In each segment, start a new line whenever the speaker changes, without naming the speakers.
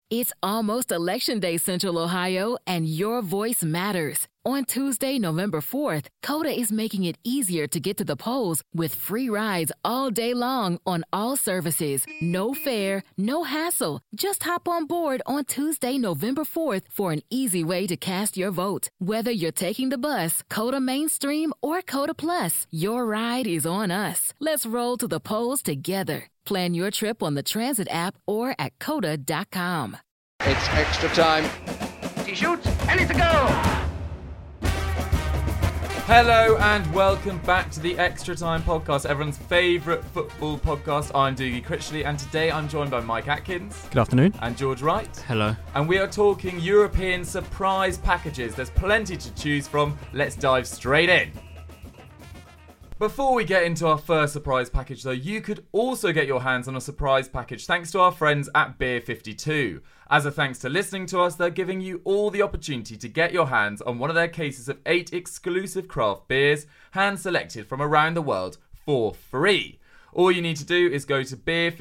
It's almost Election Day, Central Ohio, and your voice matters. On Tuesday, November 4th, Coda is making it easier to get to the polls with free rides all day long on all services. No fare, no hassle. Just hop on board on Tuesday, November 4th for an easy way to cast your vote. Whether you're taking the bus, Coda Mainstream, or Coda Plus, your ride is on us. Let's roll to the polls together. Plan your trip on the Transit app or at coda.com.
It's extra time.
He shoots, and it's a goal!
Hello and welcome back to the Extra Time Podcast, everyone's favourite football podcast. I'm Doogie Critchley and today I'm joined by Mike Atkins.
Good afternoon.
And George Wright.
Hello.
And we are talking European surprise packages. There's plenty to choose from. Let's dive straight in. Before we get into our first surprise package though, you could also get your hands on a surprise package thanks to our friends at Beer 52. As a thanks to listening to us, they're giving you all the opportunity to get your hands on one of their cases of 8 exclusive craft beers, hand-selected from around the world for free. All you need to do is go to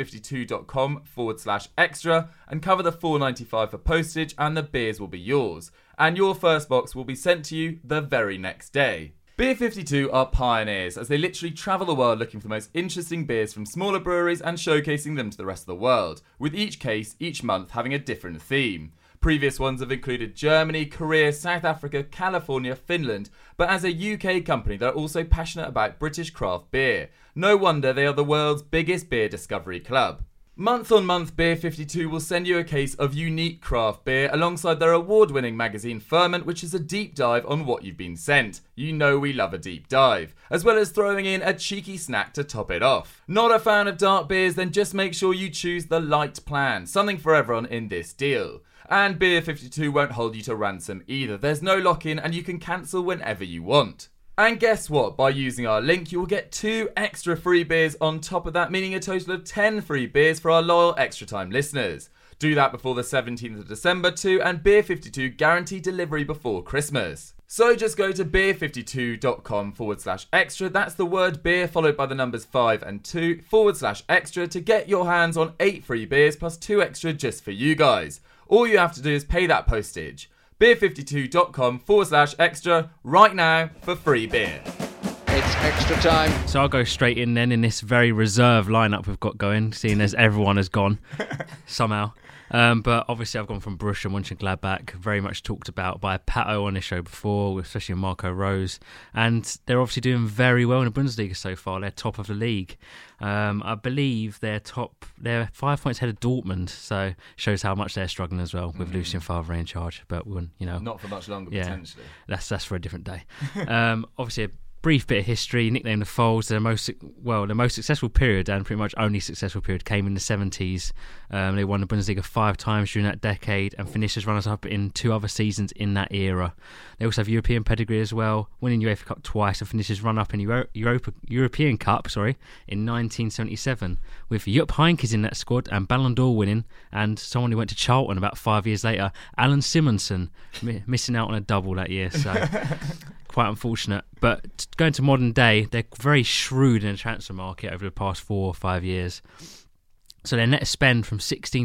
beer52.com/extra and cover the $4.95 for postage and the beers will be yours. And your first box will be sent to you the very next day. Beer 52 are pioneers as they literally travel the world looking for the most interesting beers from smaller breweries and showcasing them to the rest of the world, with each case each month having a different theme. Previous ones have included Germany, Korea, South Africa, California, Finland, but as a UK company they're also passionate about British craft beer. No wonder they are the world's biggest beer discovery club. Month on month, Beer 52 will send you a case of unique craft beer alongside their award-winning magazine Ferment, which is a deep dive on what you've been sent. You know we love a deep dive. As well as throwing in a cheeky snack to top it off. Not a fan of dark beers? Then just make sure you choose the light plan. Something for everyone in this deal. And Beer 52 won't hold you to ransom either. There's no lock-in and you can cancel whenever you want. And guess what? By using our link, you will get 2 extra free beers on top of that, meaning a total of 10 free beers for our loyal Extra Time listeners. Do that before the 17th of December too, and Beer 52 guarantee delivery before Christmas. So just go to beer52.com/extra, that's the word beer followed by the numbers 5 and 2/extra to get your hands on 8 free beers plus 2 extra just for you guys. All you have to do is pay that postage. beer52.com/extra right now for free beer.
It's extra time.
So I'll go straight in then in this very reserved lineup we've got going, seeing as everyone has gone somehow. But obviously I've gone from Borussia Mönchengladbach, very much talked about by Pato on this show before, especially Marco Rose. And they're obviously doing very well in the Bundesliga so far. They're top of the league. I believe they're 5 points ahead of Dortmund, so shows how much they're struggling as well with Lucien Favre in charge. But
not for much longer, potentially.
That's for a different day. Obviously a brief bit of history, nicknamed the Foals. The most successful period and pretty much only successful period came in the 70s. They won the Bundesliga 5 times during that decade and finished as runners-up in 2 other seasons in that era. They also have European pedigree as well, winning UEFA Cup twice and finished as run-up in European Cup in 1977, with Jupp Heynckes in that squad and Ballon d'Or winning, and someone who went to Charlton about 5 years later, Alan Simonsen, missing out on a double that year. So quite unfortunate. But going to modern day, they're very shrewd in the transfer market over the past 4 or 5 years. So their net spend from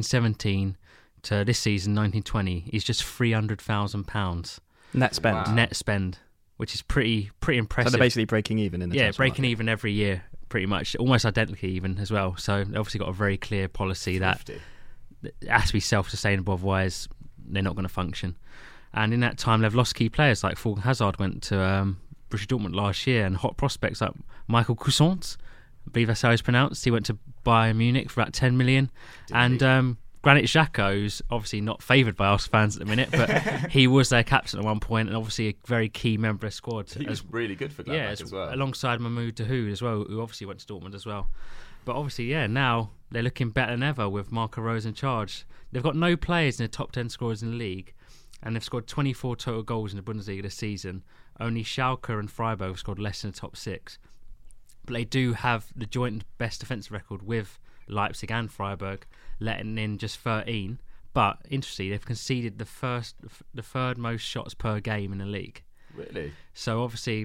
16-17 to this season, 19-20, is just £300,000.
Net spend?
Wow.
Net spend, which is pretty impressive.
So they're basically breaking even in the transfer
breaking
market.
even every year, pretty much. Almost identically even as well. So they've obviously got a very clear policy that it has to be self-sustainable, otherwise they're not going to function. And in that time, they've lost key players like Thorgan Hazard went to Borussia Dortmund last year, and hot prospects like Michael Cousins, I believe that's how it's pronounced. He went to Bayern Munich for about 10 million. And Granit Xhaka, who's obviously not favoured by us fans at the minute, but he was their captain at one point and obviously a very key member of their squad.
He was really good for Gladbach as well.
Alongside Mahmoud Dahoud as well, who obviously went to Dortmund as well. But obviously, now they're looking better than ever with Marco Rose in charge. They've got no players in the top 10 scorers in the league, and they've scored 24 total goals in the Bundesliga this season. Only Schalke and Freiburg have scored less than the top 6. But they do have the joint best defensive record with Leipzig and Freiburg, letting in just 13. But interestingly, they've conceded the third most shots per game in the league.
Really?
So obviously,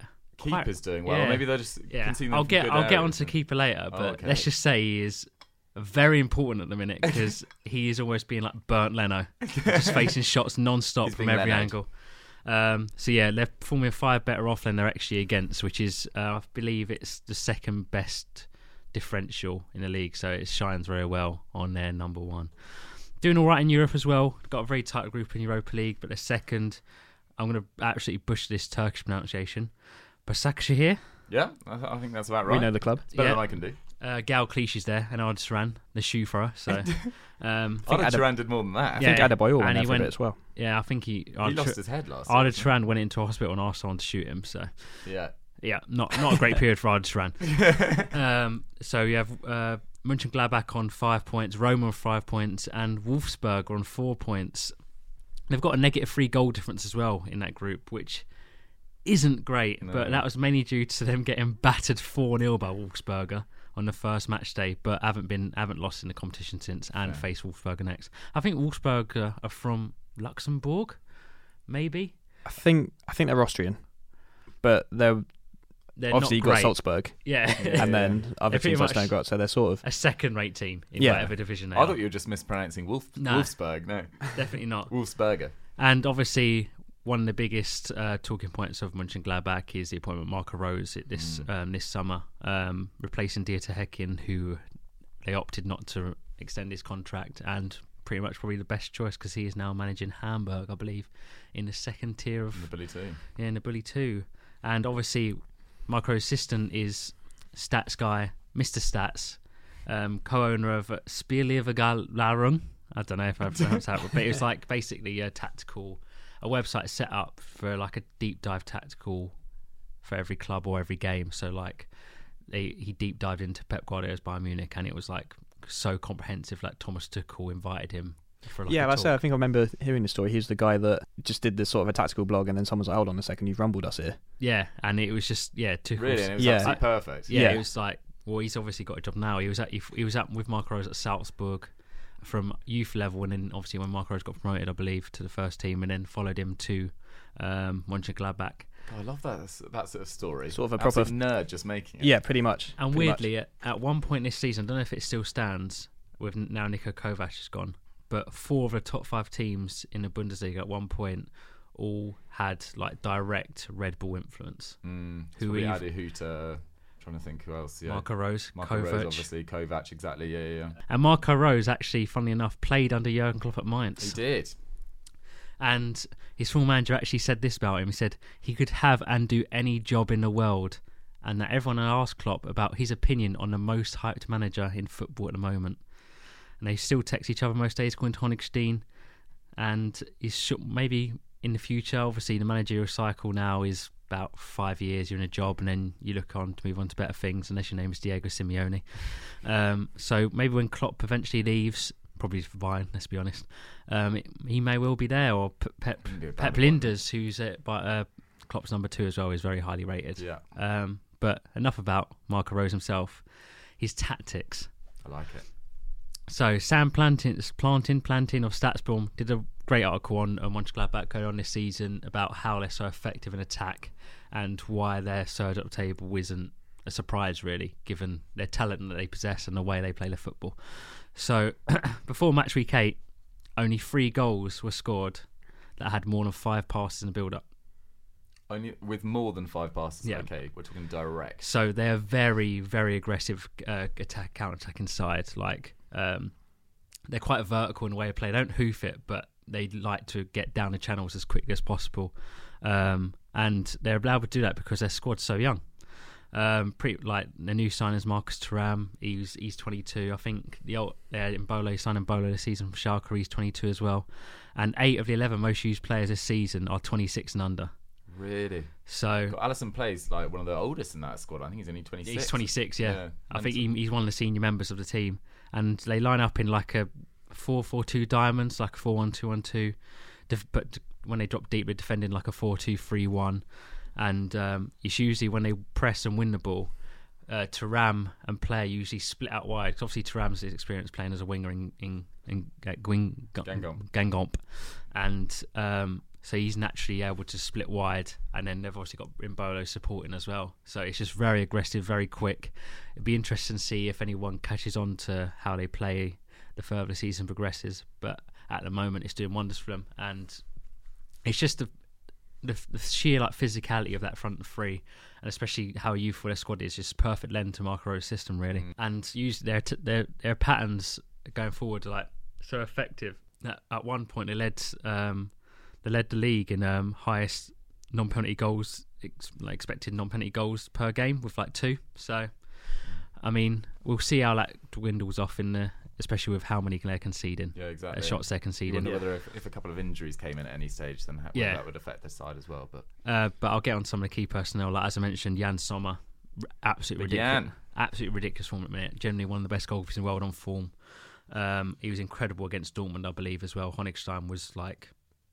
Keeper's doing well.
Yeah.
Maybe they're just conceding them
I'll
from
get
good
onto
areas.
keeper later, but
okay.
let's just say he is very important at the minute because he is almost being like Bernd Leno, just facing shots non-stop from every angle. So yeah, they're performing 5 better off than they're actually against, which is, I believe it's the second best differential in the league, so it shines very well on their number 1. Doing all right in Europe as well. Got a very tight group in Europa League, but they're second. I'm going to absolutely butcher this Turkish pronunciation. Başakşehir?
Yeah, I think that's about right.
We know the club.
It's better than I can do.
Gal Clichy's there, and Arda Turan, the shoe thrower. So,
Arda Turan did more than that.
I think Adebayor went there for a bit as well.
Yeah, I think he
lost his head last.
Arda Turan went into hospital and asked someone to shoot him. So yeah, not a great period for Arda Turan. So you have Mönchengladbach on 5 points, Roma on 5 points, and Wolfsburg on 4 points. They've got a negative 3 goal difference as well in that group, which isn't great, but that was mainly due to them getting battered 4-0 by Wolfsberger on the first match day, but haven't lost in the competition since, and face Wolfsberger next. I think Wolfsberger are from Luxembourg, maybe.
I think they're Austrian, but they're obviously
not
you've got
great.
Salzburg,
and
then other teams I don't got, so they're sort of
a second-rate team in whatever division they are.
I thought you were just mispronouncing Wolfsburg. No,
definitely not.
Wolfsberger.
And obviously, one of the biggest talking points of Mönchengladbach is the appointment of Marco Rose this summer, replacing Dieter Hecking, who they opted not to extend his contract, and pretty much probably the best choice because he is now managing Hamburg, I believe, in the second tier of
the Bully 2. Yeah,
in the Bully 2. And obviously, Marco Rose's assistant is Stats guy, Mr. Stats, co-owner of Spielverlagerung. I don't know if I pronounced that, but it was like basically a website set up for like a deep dive tactical for every club or every game. So like he deep dived into Pep Guardiola's Bayern Munich, and it was like so comprehensive. Like Thomas Tuchel invited him for like
I think I remember hearing the story. He's the guy that just did this sort of a tactical blog, and then someone's like, hold on a second, you've rumbled us here.
Yeah, and it was just Tuchel's,
really, and it was absolutely perfect.
It was like, well, he's obviously got a job now. He was at with Marco Rose at Salzburg from youth level, and then obviously when Marco Rose got promoted, I believe, to the first team, and then followed him to Mönchengladbach.
I love that sort of story.
Sort of a proper
nerd just making it.
Yeah, pretty much.
And weirdly, at one point this season, I don't know if it still stands, with now Niko Kovac is gone, but 4 of the top 5 teams in the Bundesliga at one point all had like direct Red Bull influence.
Who we Adi Hutter, trying to think who else. Yeah,
Marco Rose,
Rose, obviously Kovac, exactly. Yeah.
And Marco Rose actually, funnily enough, played under Jurgen Klopp at Mainz.
He did.
And his former manager actually said this about him. He said he could have and do any job in the world, and that everyone had asked Klopp about his opinion on the most hyped manager in football at the moment. And they still text each other most days, according to Honigstein. And maybe in the future, obviously the managerial cycle now is about 5 years. You're in a job, and then you look on to move on to better things, unless your name is Diego Simeone. So maybe when Klopp eventually leaves, probably for Bayern, let's be honest, he may well be there. Or Pep Linders, who's Klopp's number 2 as well, is very highly rated.
Yeah.
But enough about Marco Rose himself. His tactics.
I like it.
So Sam Plantin of Statsboom did a great article on Mönchengladbach going on this season about how they're so effective in attack and why their third up table isn't a surprise, really, given their talent that they possess and the way they play their football. So before match week 8, only 3 goals were scored that had more than 5 passes in the build-up.
Only with more than 5 passes. Yeah. Okay, we're talking direct.
So they're very, very aggressive counter-attacking side. Like they're quite vertical in the way they play. They don't hoof it, but they like to get down the channels as quickly as possible. And they're allowed to do that because their squad's so young. The new signings, Marcus Thuram, he's 22. I think they had Mbolo signing Mbolo this season from Schalke. He's 22 as well. And 8 of the 11 most used players this season are 26 and under.
Really?
So
Alisson plays like one of the oldest in that squad. I think he's only 26.
He's 26, yeah. I think he's one of the senior members of the team. And they line up in like a 4-4-2 diamonds, like a 4-1-2-1-2. But when they drop deep, they're defending like a 4-2-3-1. And it's usually when they press and win the ball, Thuram and Player usually split out wide. Because obviously Thuram's experience playing as a winger in Guingamp. And so he's naturally able to split wide, and then they've obviously got Mbolo supporting as well. So it's just very aggressive, very quick. It'd be interesting to see if anyone catches on to how they play the further the season progresses. But at the moment, it's doing wonders for them, and it's just the sheer like physicality of that front three, and especially how youthful their squad is, just perfect lend to Marco Rose's system, really. And use their patterns going forward are like so effective. At one point, they led the league in highest non-penalty goals, expected non-penalty goals per game with like 2. So, I mean, we'll see how that dwindles off especially with how many they're conceding.
Yeah, exactly.
Shots they're conceding.
You wonder whether if a couple of injuries came in at any stage, then that would affect their side as well. But
I'll get on some of the key personnel. Like as I mentioned, Jan Sommer, absolutely ridiculous form at the minute. Generally one of the best goalkeepers in the world on form. He was incredible against Dortmund, I believe, as well. Honigstein was like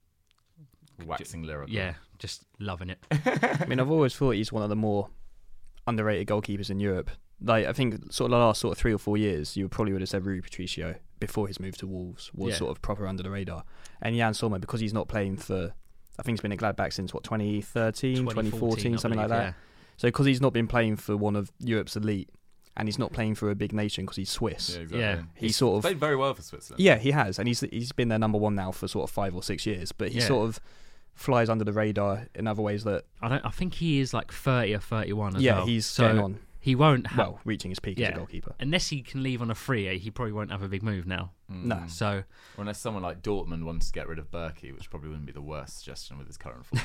waxing lyrical.
Yeah, just loving it.
I mean, I've always thought he's one of the more underrated goalkeepers in Europe. Like, I think sort of the last 3 or 4 years, you probably would have said Rui Patricio before his move to Wolves was sort of proper under the radar. And Jan Sommer, because he's not playing for, I think he's been at Gladbach since 2013, 2014, something like that. Yeah. So because he's not been playing for one of Europe's elite, and he's not playing for a big nation because he's Swiss.
Yeah, exactly.
Yeah.
He's sort of played very well for Switzerland.
Yeah, he has, and he's been their number one now for sort of 5 or 6 years. But he sort of flies under the radar in other ways that
I think he is like 30 or 31 as well.
Yeah, he's getting on.
He won't
reaching his peak as a goalkeeper.
Unless he can leave on a free, he probably won't have a big move now.
No.
So,
or unless someone like Dortmund wants to get rid of Berkey, which probably wouldn't be the worst suggestion with his current form.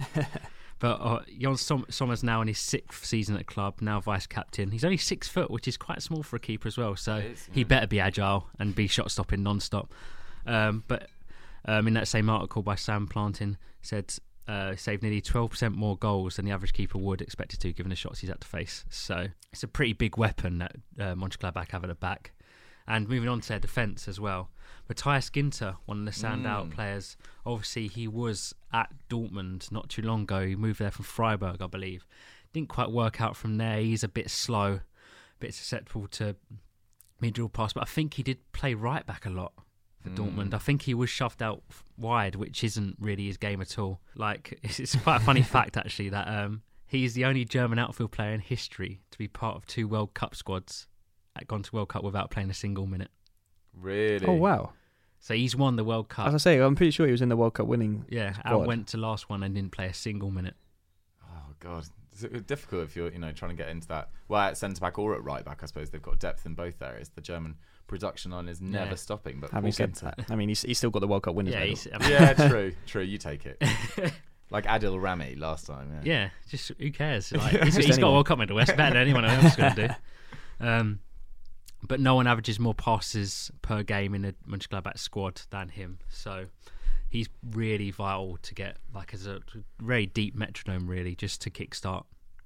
But Jan Sommer's now in his 6th season at the club, now vice captain. He's only 6 foot, which is quite small for a keeper as well. So he better be agile and be shot stopping non-stop. But in that same article by Sam Plantin said saved nearly 12% more goals than the average keeper would expected to, given the shots he's had to face. So it's a pretty big weapon that Mönchengladbach have at the back. And moving on to their defence as well. Matthias Ginter, one of the standout players, obviously he was at Dortmund not too long ago. He moved there from Freiburg, I believe. Didn't quite work out from there. He's a bit slow, a bit susceptible to mid-dribble pass, but I think he did play right back a lot for Dortmund. I think he was shoved out wide, which isn't really his game at all. Like, it's quite a funny fact, actually, that he's the only German outfield player in history to be part of 2 World Cup squads that gone to World Cup without playing a single minute.
Really?
Oh, wow.
So he's won the World Cup.
As I say, I'm pretty sure he was in the World Cup winning squad.
Al went to last one and didn't play a single minute.
Oh, God. It's difficult if you're trying to get into that. Well, at centre-back or at right-back, I suppose they've got depth in both areas. The German production line is never stopping. But
having said that, I mean, he's still got the World Cup winners medal.
Yeah, true. You take it. Like Adil Rami last time.
Yeah, just who cares? Like, he's got a World Cup medal. That's better than anyone else is going to do. But no one averages more passes per game in the Mönchengladbach squad than him. So he's really vital to get, like, as a very deep metronome, really, just to kickstart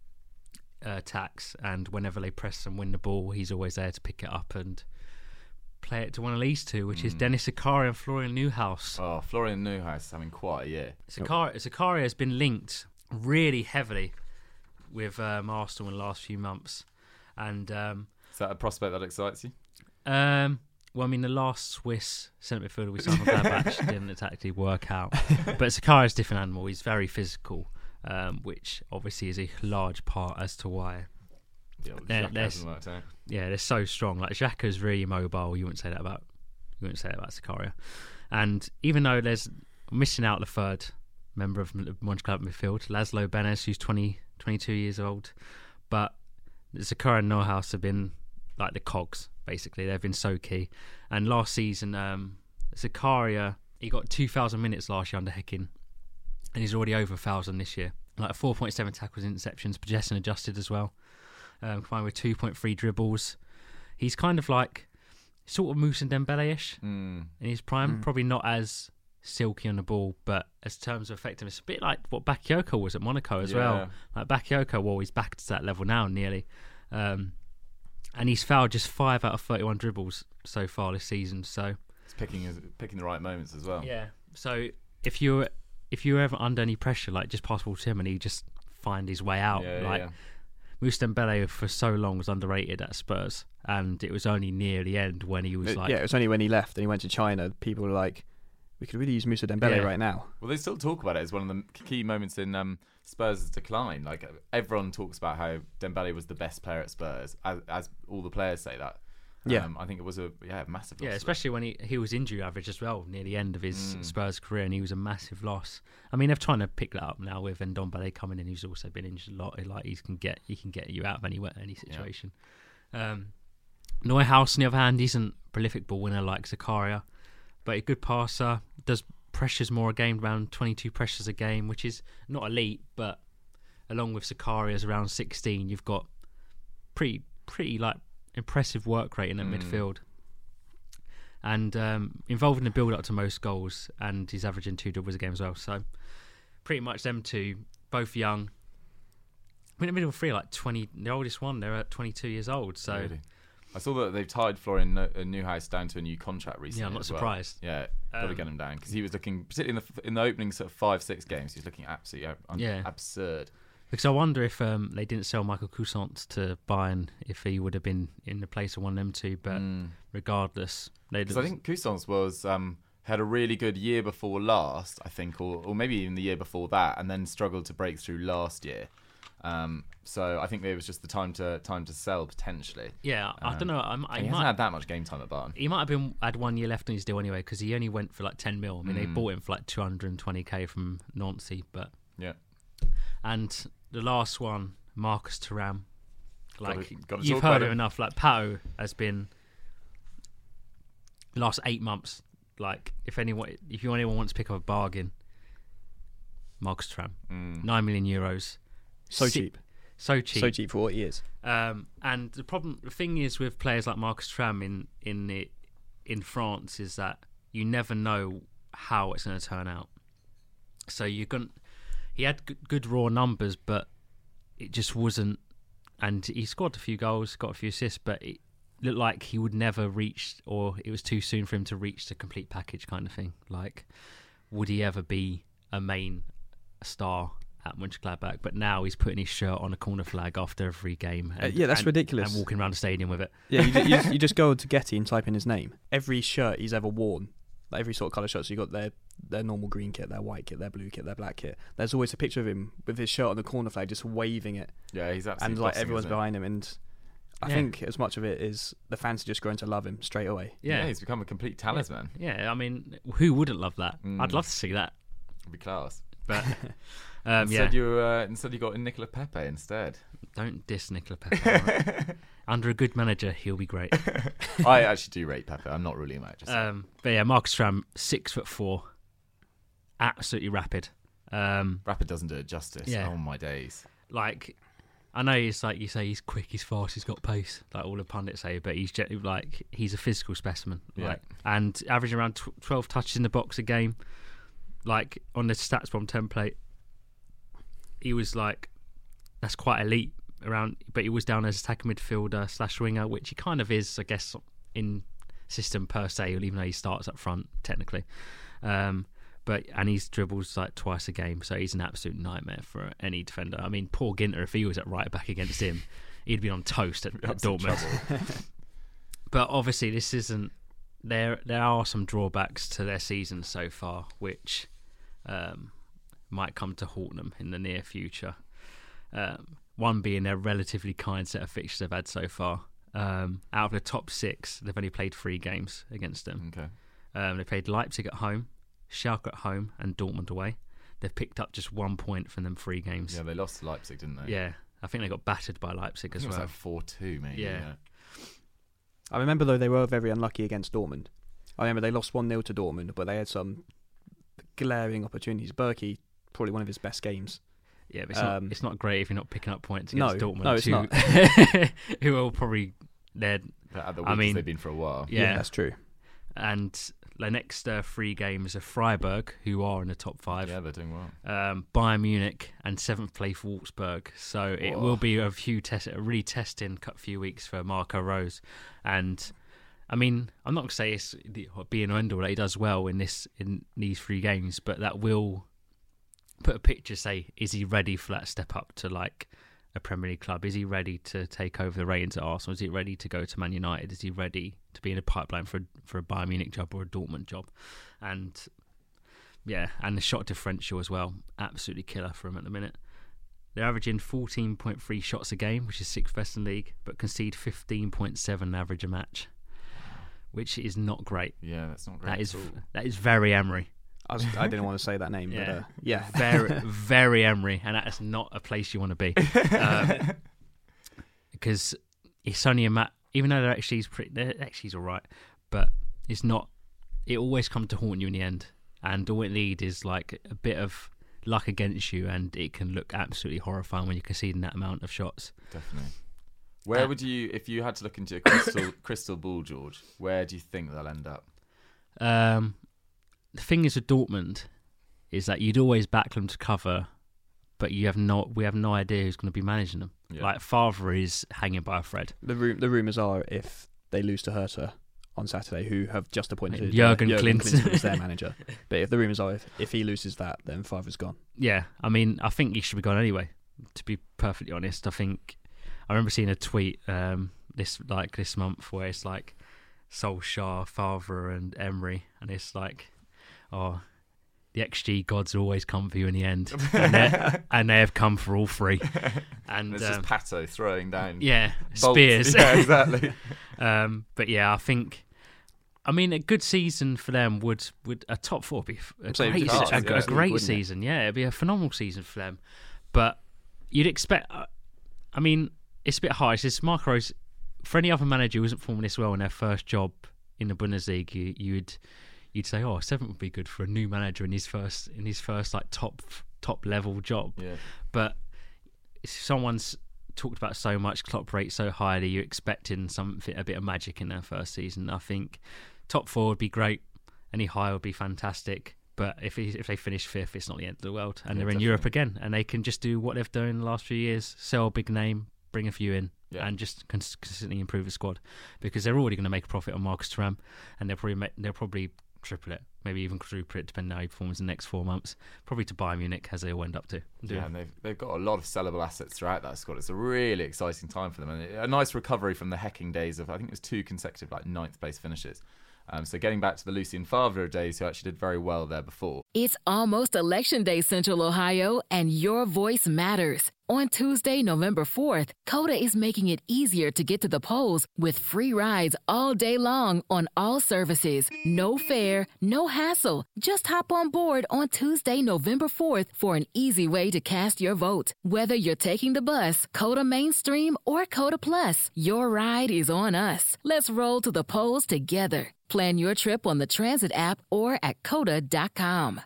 attacks. And whenever they press and win the ball, he's always there to pick it up and play it to one of these two, which is Dennis Zakaria and Florian Neuhaus.
Oh, Florian Neuhaus is having quite a year.
Zakaria has been linked really heavily with Arsenal in the last few months. And
is that a prospect that excites you?
Well, I mean, the last Swiss centre midfielder we signed on Gladbach didn't exactly work out. But Zakaria's a different animal. He's very physical, which obviously is a large part as to why. They're so strong. Like, Xhaka's really mobile. You wouldn't say that about Zakaria. And even though there's missing out the third member of Mönchengladbach midfield, Laszlo Benes, who's 22 years old, but Zakaria and Neuhaus have been like the cogs, basically. They've been so key. And last season, Zakaria, he got 2,000 minutes last year under Hecking, and he's already over 1,000 this year. Like 4.7 tackles, interceptions, possession adjusted as well. Combined with 2.3 dribbles. He's kind of like sort of Moussa Dembele-ish in his prime. Probably not as silky on the ball, but as terms of effectiveness, a bit like what Bakayoko was at Monaco as well. Like Bakayoko, well, he's back to that level now nearly. And he's fouled just 5 out of 31 dribbles so far this season. So
he's picking the right moments as well.
Yeah. So if you're ever under any pressure, like, just pass the ball to him and he just find his way out. Moussa Dembele for so long was underrated at Spurs, and it was only near the end when he was
it was only when he left and he went to China, people were like, We could really use Moussa Dembele right now.
Well, they still talk about it as one of the key moments in Spurs' decline. Like, everyone talks about how Dembele was the best player at Spurs, as all the players say that.
Yeah.
I think it was a massive loss.
Yeah, especially when he was injury average as well near the end of his Spurs career, and he was a massive loss. I mean, they're trying to pick that up now with Ndombele coming in, who's also been injured a lot. Like, he can get you out of any situation. Neuhaus, on the other hand, isn't a prolific ball winner like Zakaria, but a good passer. Does pressures more a game, around 22 pressures a game, which is not elite, but along with Zakaria's around 16, you've got pretty like impressive work rate in that midfield, and involved in the build up to most goals, and he's averaging 2 doubles a game as well. So pretty much them two, both young. I mean, the middle three, like 20. The oldest one, they're at 22 years old. So
really? I saw that they've tied Florian Neuhaus down to a new contract recently.
Yeah, I'm not surprised.
Yeah, got to get him down, because he was looking, particularly in the opening sort of 5-6 games, he's looking absolutely absurd.
Because I wonder if they didn't sell Michael Coussant to Bayern, if he would have been in the place of one of them two. But regardless, because
I think Coussant was had a really good year before last, I think, or maybe even the year before that, and then struggled to break through last year. So I think it was just the time to sell potentially.
Yeah, I don't know.
He hasn't had that much game time at Bayern.
He might have had 1 year left on his deal anyway, because he only went for like 10 mil. I mean, they bought him for like 220k from Nancy, but
yeah.
And the last one, Marcus Thuram. Like,
gotta
you've heard it enough. Like, Pato has been the last 8 months. Like, if anyone wants to pick up a bargain, Marcus Thuram, 9 million euros.
So cheap for what he is.
And the thing is with players like Marcus Thuram in France is that you never know how it's going to turn out. So he had good raw numbers, but it just wasn't. And he scored a few goals, got a few assists, but it looked like he would never reach, or it was too soon for him to reach the complete package kind of thing. Like, would he ever be a main star at Mönchengladbach? But now he's putting his shirt on a corner flag after every game.
That's ridiculous.
And walking around the stadium with it.
Yeah, you just go to Getty and type in his name. Every shirt he's ever worn, like every sort of colour shirt, so you got their normal green kit, their white kit, their blue kit, their black kit. There's always a picture of him with his shirt on the corner flag, just waving it.
Yeah, he's absolutely.
And like everyone's behind him, and I think as much of it is the fans are just growing to love him straight away.
Yeah, he's become a complete talisman.
Yeah, I mean, who wouldn't love that? I'd love to see that.
It'd be class.
But
instead you got Nicola Pepe instead.
Don't diss Nicola Pepe. Under a good manager, he'll be great.
I actually do rate Pepe. I'm not really a manager.
But yeah, Marcus Thuram, 6'4", absolutely rapid.
Rapid doesn't do it justice.
Yeah.
Oh my days.
Like, I know it's like you say he's quick, he's fast, he's got pace, like all the pundits say, but he's a physical specimen.
Yeah.
Like, and averaging around 12 touches in the box a game. Like, on the stats bomb template, he was like, that's quite elite around, but he was down as attacking midfielder / winger, which he kind of is, I guess, in system per se, even though he starts up front technically. And he dribbles like twice a game, so he's an absolute nightmare for any defender. I mean, poor Ginter, if he was at right back against him, he'd be on toast at Dortmund. But obviously, this isn't. There are some drawbacks to their season so far, which might come to haunt them in the near future. One being their relatively kind set of fixtures they've had so far. Out of the top 6, they've only played 3 games against them.
Okay.
They played Leipzig at home, Schalke at home, and Dortmund away. They've picked up just 1 point from them 3 games.
Yeah, they lost to Leipzig, didn't they?
Yeah, I think they got battered by Leipzig as well.
It was like 4-2, maybe. Yeah.
I remember, though, they were very unlucky against Dortmund. I remember they lost 1-0 to Dortmund, but they had some glaring opportunities. Berkey, probably one of his best games.
Yeah, but it's not great if you're not picking up points against Dortmund.
No, it's not.
Who are probably there.
They've been for a while.
Yeah, that's true.
And the next 3 games are Freiburg, who are in the top 5.
Yeah, they're doing well.
Bayern Munich and 7th place Wolfsburg. So it will be a really testing few weeks for Marco Rose. And I mean, I'm not going to say it's being or end all that he does well in these 3 games, but that will put a picture, say, is he ready for that step up to like a Premier League club? Is he ready to take over the reins at Arsenal? Is he ready to go to Man United? Is he ready to be in a pipeline for a Bayern Munich job or a Dortmund job? And Yeah, and the shot differential as well, absolutely killer for them at the minute. They're averaging 14.3 shots a game, which is 6th best in the league, but concede 15.7 average a match, which is not great.
Yeah, that's not great.
That is very Emery.
I didn't want to say that name, but yeah.
Very, very Emery, and that's not a place you want to be. Because it's only a match, even though their XG's all right, but it's not. It always comes to haunt you in the end, and all it needs is like a bit of luck against you, and it can look absolutely horrifying when you're conceding that amount of shots.
Definitely. Where would you, if you had to look into a crystal ball, George, where do you think they'll end up?
The thing is with Dortmund is that you'd always back them to cover, but we have no idea who's going to be managing them. Yeah. Like Favre is hanging by a thread.
The rumours are if they lose to Hertha on Saturday, who have just appointed
Jurgen Klinsmann
as their manager. But if the rumours are if he loses that, then Favre's gone.
Yeah, I mean, I think he should be gone anyway. To be perfectly honest, I remember seeing a tweet this month where it's like Solskjaer, Favre, and Emery, and it's like, oh, the XG gods always come for you in the end, and they have come for all three. And
it's just Pato throwing down,
bolts. Spears.
Yeah, exactly.
But yeah, I mean, a good season for them would a top four be a great season. Yeah, it'd be a phenomenal season for them. But you'd expect. I mean, it's a bit high. It's Marco Rose. For any other manager who wasn't performing this well in their first job in the Bundesliga, you'd say, 7th would be good for a new manager in his first like top level job. Yeah. But someone's talked about so much, Klopp rates so highly, you're expecting a bit of magic in their first season. I think top 4 would be great. Any higher would be fantastic. But if they finish 5th, it's not the end of the world. And they're in Europe again, and they can just do what they've done in the last few years: sell a big name, bring a few in. Yeah. And just consistently improve the squad, because they're already going to make a profit on Marcus Thuram, and they'll probably triple it, maybe even quadruple it, depending on how he performs in the next 4 months. Probably to Bayern Munich, as they all end up to.
Yeah, and they've got a lot of sellable assets throughout that squad. It's a really exciting time for them, and a nice recovery from the hecking days of, I think it was 2 consecutive 9th place finishes. So getting back to the Lucien Favre days, who actually did very well there before.
It's almost Election Day, Central Ohio, and your voice matters. On Tuesday, November 4th, Coda is making it easier to get to the polls with free rides all day long on all services. No fare, no hassle. Just hop on board on Tuesday, November 4th for an easy way to cast your vote. Whether you're taking the bus, Coda Mainstream, or Coda Plus, your ride is on us. Let's roll to the polls together. Plan your trip on the Transit app or at coda.com.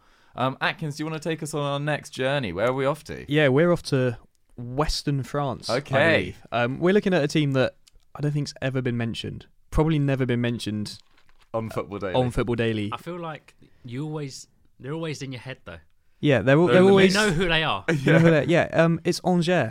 Atkins, do you want to take us on our next journey? Where are we off to?
Yeah, we're off to Western France.
Okay.
We're looking at a team that I don't think's ever been mentioned. Probably never been mentioned
on Football Daily.
I feel like they're always in your head though.
Yeah, they're always.
You know who they are.
It's Angers,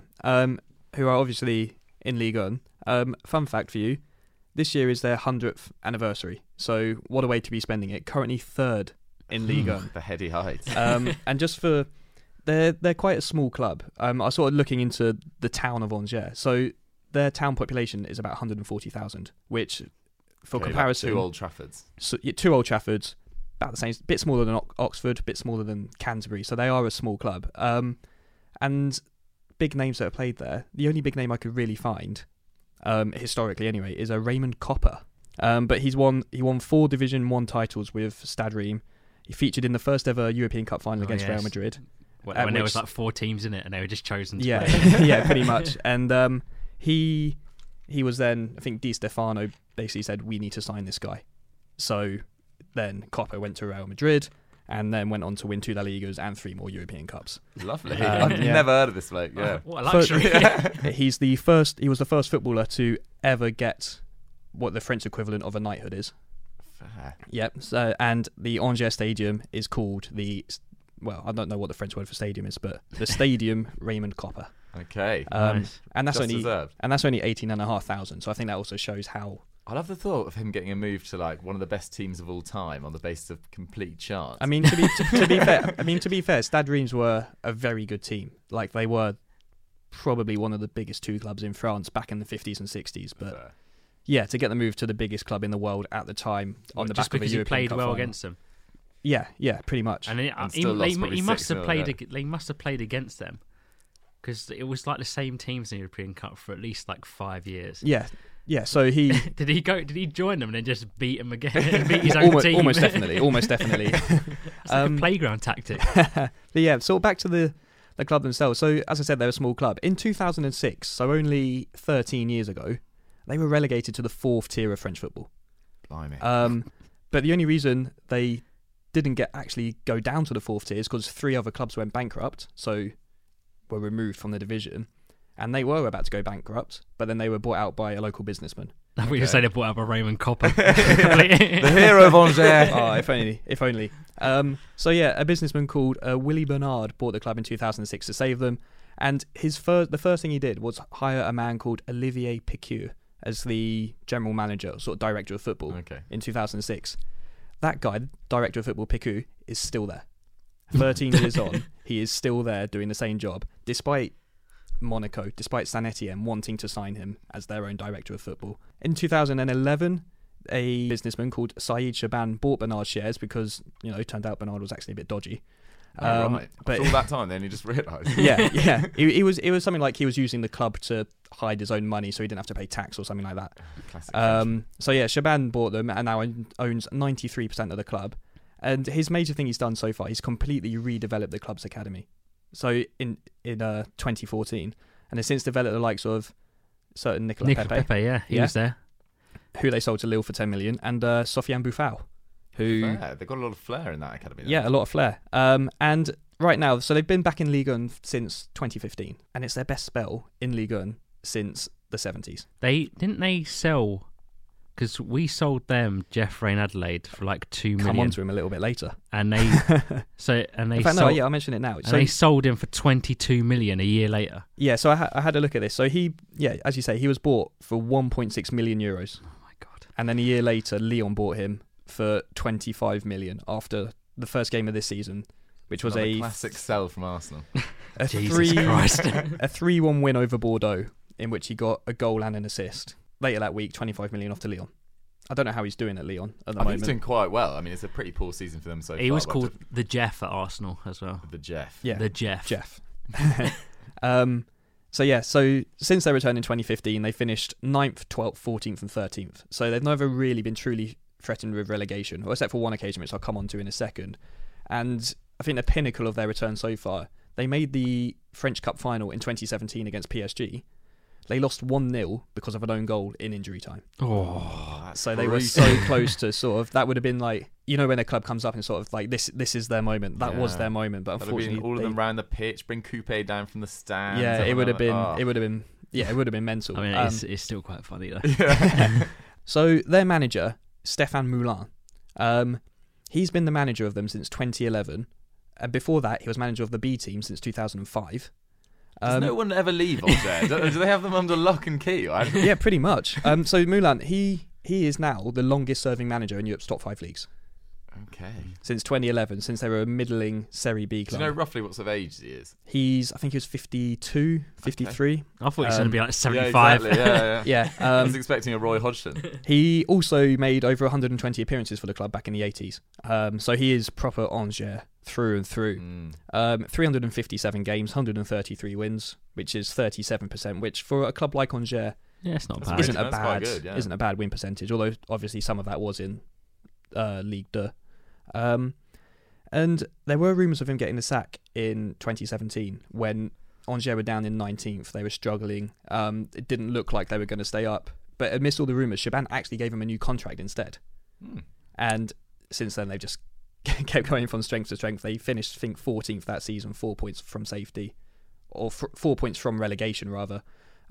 who are obviously in Ligue 1. Fun fact for you: this year is their 100th anniversary. So what a way to be spending it. Currently 3rd in Ligue 1.
The heady heights.
And just for, they're quite a small club. I started looking into the town of Angers. So their town population is about 140,000, which, for comparison,
like 2 Old Traffords.
So 2 Old Traffords, about the same, bit smaller than Oxford, a bit smaller than Canterbury. So they are a small club. And big names that have played there. The only big name I could really find, historically anyway, is a Raymond Copper. But he won 4 Division 1 titles with Stade Reims. He featured in the first ever European Cup final against Real Madrid.
When there was 4 teams in it and they were just chosen to play.
Yeah, pretty much. And he was then, I think Di Stefano basically said, we need to sign this guy. So then Copper went to Real Madrid and then went on to win 2 La Ligas and 3 more European Cups.
Lovely. I've never heard of this bloke. Yeah.
What a luxury.
He was the first footballer to ever get what the French equivalent of a knighthood is. Yep. So, and the Angers Stadium is called I don't know what the French word for stadium is, but the Stadium Raymond Copper.
Okay.
Nice. And that's
deserved.
And that's only 18,500. So I think that also shows how.
I love the thought of him getting a move to one of the best teams of all time on the basis of complete chance.
I mean, to be fair. To be fair, Stade Reims were a very good team. Like, they were probably one of the biggest 2 clubs in France back in the 50s and 60s, but. Fair. Yeah, to get the move to the biggest club in the world at the time on the back of a European Cup
because you played well
final.
against them.
Yeah, pretty much.
And
And still lost probably
he must have
6-0,
played.
yeah.
They must have played against them because it was like the same teams in the European Cup for at least like 5 years.
Yeah. So he
Did he join them and then just beat them again? Beat his own team.
almost definitely.
It's like a playground tactic.
But yeah, so back to the club themselves. So as I said, they're a small club. In 2006, so only 13 years ago, they were relegated to the 4th tier of French football.
Blimey.
But the only reason they didn't actually go down to the 4th tier is because 3 other clubs went bankrupt, so were removed from the division. And they were about to go bankrupt, but then they were bought out by a local businessman.
I thought you say they bought out by Raymond Copper.
The hero of Angers.
Oh, if only. So yeah, a businessman called Willy Bernard bought the club in 2006 to save them. And the first thing he did was hire a man called Olivier Piqueux as the general manager, sort of director of football, in 2006. That guy, director of football, Piqueux, is still there. 13 years on, he is still there doing the same job, despite Monaco, despite Saint Etienne wanting to sign him as their own director of football. In 2011, a businessman called Saïd Chaban bought Bernard's shares because, it turned out Bernard was actually a bit dodgy.
Right.
But
After all that time, then he just realised.
yeah. It was something like he was using the club to hide his own money, so he didn't have to pay tax or something like that.
Classic.
So yeah, Chaban bought them and now owns 93% of the club. And his major thing he's done so far, he's completely redeveloped the club's academy. So in 2014, and has since developed the likes of certain Nicolas Pepe,
yeah, he was there,
who they sold to Lille for 10 million, and Sofiane Boufal, who
they've got a lot of flair in that academy.
Yeah, a lot of flair. And right now, so they've been back in Ligue 1 since 2015, and it's their best spell in Ligue 1 since the 70s.
They sell, because we sold them Jeff Rain Adelaide for like 2 million.
Come on to him a little bit later.
And they
I'll mention it now.
So they sold him for 22 million a year later.
Yeah, so I had a look at this. So as you say, he was bought for 1.6 million euros.
Oh my god!
And then a year later, Lyon bought him for 25 million after the first game of this season, which was a
classic sell from Arsenal.
Jesus Christ!
A 3-1 win over Bordeaux, in which he got a goal and an assist. Later that week, 25 million off to Lyon. I don't know how he's doing at Lyon at the moment.
I think he's doing quite well. I mean, it's a pretty poor season for them so far.
He was called the Jeff at Arsenal as well.
The Jeff.
Yeah.
The Jeff.
So since their return in 2015, they finished 9th, 12th, 14th and 13th. So they've never really been truly threatened with relegation, except for one occasion, which I'll come on to in a second. And I think the pinnacle of their return so far, they made the French Cup final in 2017 against PSG. They lost 1-0 because of an own goal in injury time. So they were so close to sort of, that would have been like, when a club comes up and sort of like, this is their moment. That was their moment, but unfortunately,
all of them round the pitch, bring Coupe down from the stand.
Yeah, it would have been mental.
I mean, it's still quite funny though.
So their manager, Stéphane Moulin, he's been the manager of them since 2011, and before that, he was manager of the B team since 2005.
Does no one ever leave Angers? Do they have them under lock and key?
Yeah, pretty much. So Moulin, he is now the longest serving manager in Europe's top 5 leagues.
Okay.
Since 2011, since they were a middling Serie B club.
Do you know roughly what sort of age he is?
I think he was 52, 53.
Okay. I thought he was going to be like 75.
Yeah, exactly.
Yeah.
I was expecting a Roy Hodgson.
He also made over 120 appearances for the club back in the 80s. So he is proper Angers through and through. 357 games, 133 wins, which is 37%, which for a club like Angers,
it's not bad.
Isn't a bad win percentage, although obviously some of that was in Ligue 2. And there were rumours of him getting the sack in 2017 when Angers were down in 19th. They were struggling. It didn't look like they were going to stay up. But amidst all the rumours, Chaban actually gave him a new contract instead. And since then, they've just kept going from strength to strength. They finished, I think, 14th that season, 4 points from safety, or 4 points from relegation, rather.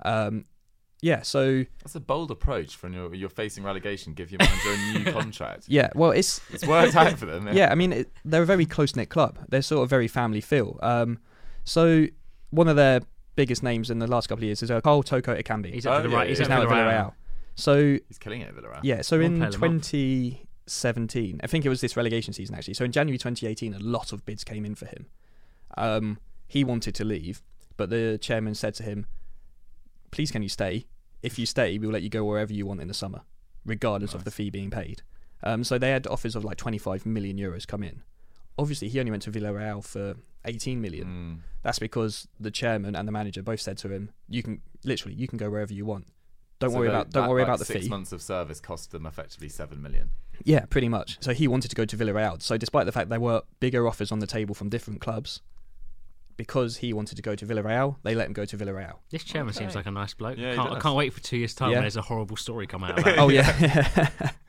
So
that's a bold approach when you're facing relegation. Give your manager a new contract.
Yeah, well, it's
worked out for them.
Yeah, I mean, they're a very close-knit club. They're sort of very family feel. So one of their biggest names in the last couple of years is Carl Toko Ekambi.
He's now at
Villarreal. So
he's killing it at Villarreal.
Yeah, so in 2017, I think it was this relegation season actually. So in January 2018, a lot of bids came in for him. He wanted to leave, but the chairman said to him, "Please, can you stay? If you stay, we'll let you go wherever you want in the summer, regardless of the fee being paid." So they had offers of like 25 million euros come in. Obviously, he only went to Villarreal for 18 million. That's because the chairman and the manager both said to him, "You can go wherever you want. Don't worry about the fee."
6 months of service cost them effectively 7 million.
Yeah, pretty much. So he wanted to go to Villarreal. So despite the fact there were bigger offers on the table from different clubs, because he wanted to go to Villarreal, they let him go to Villarreal.
This chairman seems like a nice bloke.
Yeah,
I can't wait for 2 years' time
Yeah.
when there's a horrible story come out about it.
Oh yeah.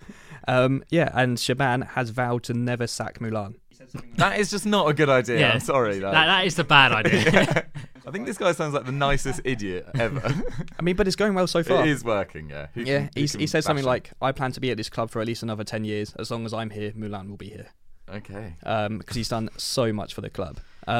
And Shaban has vowed to never sack Mulan.
That is just not a good idea.
Yeah.
I'm sorry.
That is the bad idea.
I think this guy sounds like the nicest idiot ever.
I mean, but it's going well so far.
It is working, yeah.
He said something like, "I plan to be at this club for at least another 10 years. As long as I'm here, Mulan will be here."
Okay.
Because he's done so much for the club.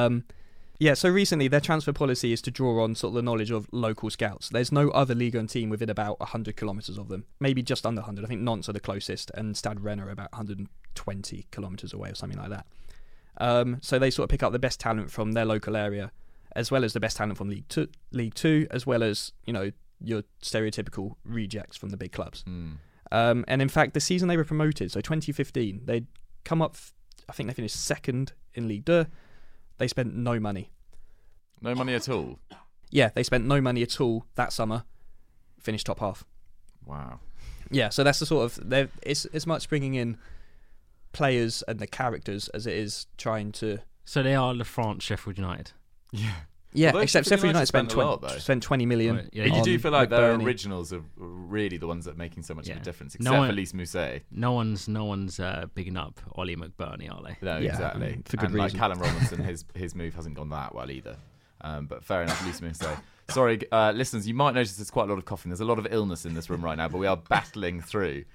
So recently their transfer policy is to draw on sort of the knowledge of local scouts. There's no other Ligue 1 team within about 100 kilometres of them. Maybe just under 100. I think Nantes are the closest, and Stade Rennes are about 120 kilometres away or something like that. So they sort of pick up the best talent from their local area, as well as the best talent from League Two, as well as, you know, your stereotypical rejects from the big clubs. And in fact, the season they were promoted, so 2015, they'd come up, I think they finished second in Ligue 2. They spent no money.
No money at all?
Yeah, they spent no money at all that summer. Finished top half.
Wow.
Yeah, so that's the sort of... It's as much bringing in players and the characters as it is trying to...
So they are Le France Sheffield United.
Yeah.
Yeah,
Although
except Sheffield United spent
a lot, though.
20 million.
Right, yeah.
But you do feel like their
McBurney.
originals are really the ones that are making so much of a
Yeah.
difference,
No
except
one-
for Lise Mousset.
No one's bigging up Ollie McBurney, are they?
No,
Yeah,
exactly.
for good
and
reason.
like Callum Robinson, his move hasn't gone that well either. But fair enough, Lise Mousset. Sorry, listeners, you might notice there's quite a lot of coughing. There's a lot of illness in this room right now, but we are battling through.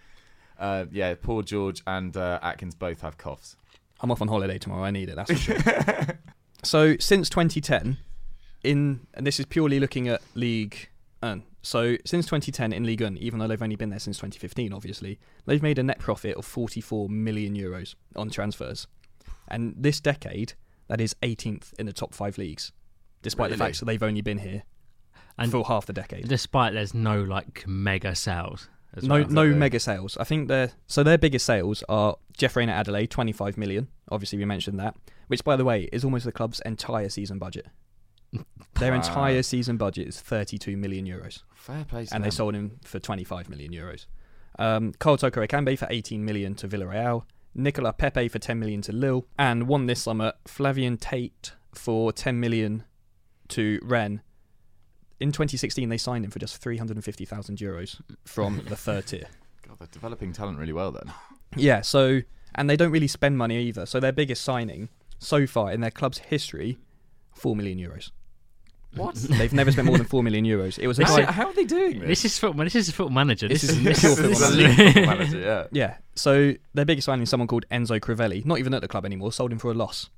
Poor George and Atkins both have coughs.
I'm off on holiday tomorrow. I need it, that's for sure. So since 2010, and this is purely looking at Ligue 1. So since 2010 in Ligue 1, even though they've only been there since 2015, obviously, they've made a net profit of 44 million euros on transfers. And this decade, that is 18th in the top 5 leagues, despite the
Really?
fact that they've only been here
And
for half the decade.
despite there's no like mega sales. As
No,
well.
no
Exactly.
mega sales. I think their biggest sales are Jeff Raynor Adelaide, 25 million. Obviously, we mentioned that, which, by the way, is almost the club's entire season budget. Their
Wow.
entire season budget is 32 million euros,
Fair play to
and they
them.
sold him for 25 million euros. Carl Toko Ekambi for 18 million to Villarreal, Nicolas Pepe for 10 million to Lille, and won this summer Flavien Tate for 10 million to Rennes. In 2016, they signed him for just 350,000 euros from the third tier.
God, they're developing talent really well then.
Yeah, so, and they don't really spend money either. So their biggest signing so far in their club's history, 4 million euros.
What?
They've never spent more than 4 million euros. It was a
This
guy,
is-
How are they doing
This is football. This is a football manager. This,
This
is
is-
this
this
is,
is
this
a
is-
league football manager, yeah.
yeah. So their biggest signing is someone called Enzo Crivelli, not even at the club anymore, sold him for a loss.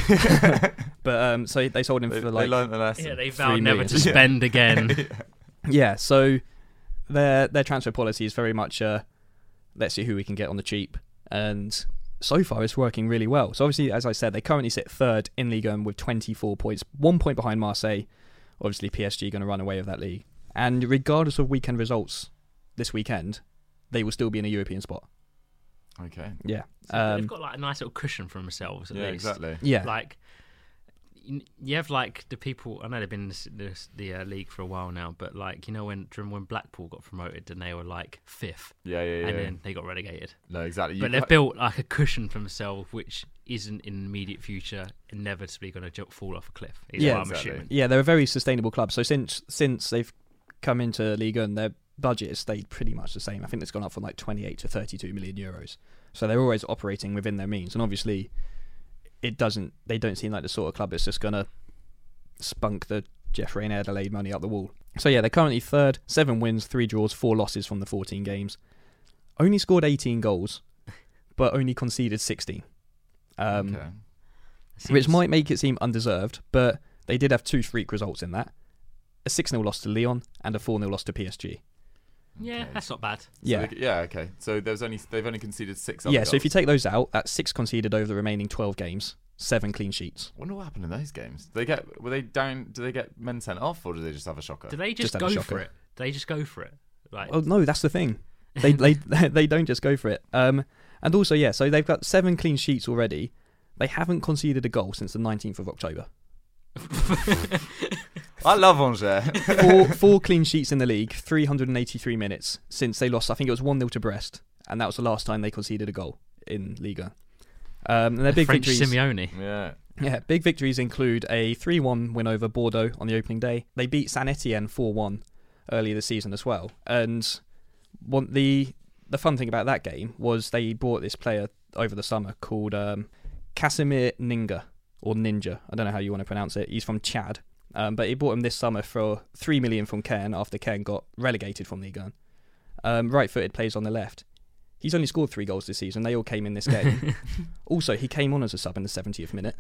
But so they sold him
They
for like
learned the lesson.
Yeah, they
3
vowed never
million.
to spend again.
yeah. So their transfer policy is very much let's see who we can get on the cheap, and so far it's working really well. So obviously, as I said, they currently sit third in Ligue 1 with 24 points, 1 point behind Marseille. Obviously, PSG going to run away with that league, and regardless of weekend results this weekend, they will still be in a European spot.
Okay.
Yeah.
They've got like a nice little cushion for themselves at
Yeah,
least.
exactly.
Yeah.
Like you have like the people. I know they've been in the league for a while now, but like you know when Blackpool got promoted and they were like 5th,
Yeah.
and then they got relegated.
No, exactly.
But they've built like a cushion for themselves, which isn't in the immediate future inevitably going to fall off a cliff. Is
Yeah,
what I'm
exactly.
assuming.
Yeah, they're a very sustainable club. So since they've come into Ligue 1, their budget has stayed pretty much the same. I think it's gone up from like 28 to 32 million euros. So they're always operating within their means. And obviously, they don't seem like the sort of club that's just going to spunk the Jeff Raynor Adelaide money up the wall. So yeah, they're currently third, 7 wins, 3 draws, 4 losses from the 14 games. Only scored 18 goals, but only conceded 16.
Okay.
Which might make it seem undeserved, but they did have 2 freak results in that. A 6-0 loss to Lyon and a 4-0 loss to PSG.
Yeah,
Okay.
that's not bad.
So
Yeah.
okay. So they've only conceded 6
Yeah,
other
so if you
goals.
take those out, that's 6 conceded over the remaining 12 games, 7 clean sheets.
I wonder what happened in those games. Were they down? Do they get men sent off, or do they just have a shocker?
Do they just
Just had a
go
shocker.
for it? Do they just go for it? Like
Well, no, that's the thing. They don't just go for it. And And also, so they've got 7 clean sheets already. They haven't conceded a goal since the 19th of October.
I love Angers.
4 clean sheets in the league, 383 minutes since they lost. I think it was 1-0 to Brest, and that was the last time they conceded a goal in Liga. And their big
French
victories.
Simeone.
Yeah, big victories include a 3-1 win over Bordeaux on the opening day. They beat Saint Etienne 4-1 earlier this season as well. And the fun thing about that game was they bought this player over the summer called Casimir Ninga, or Ninja. I don't know how you want to pronounce it. He's from Chad. But he bought him this summer for 3 million from Caen after Caen got relegated from Ligue 1. Right-footed, plays on the left. He's only scored 3 goals this season. They all came in this game. Also, he came on as a sub in the 70th minute.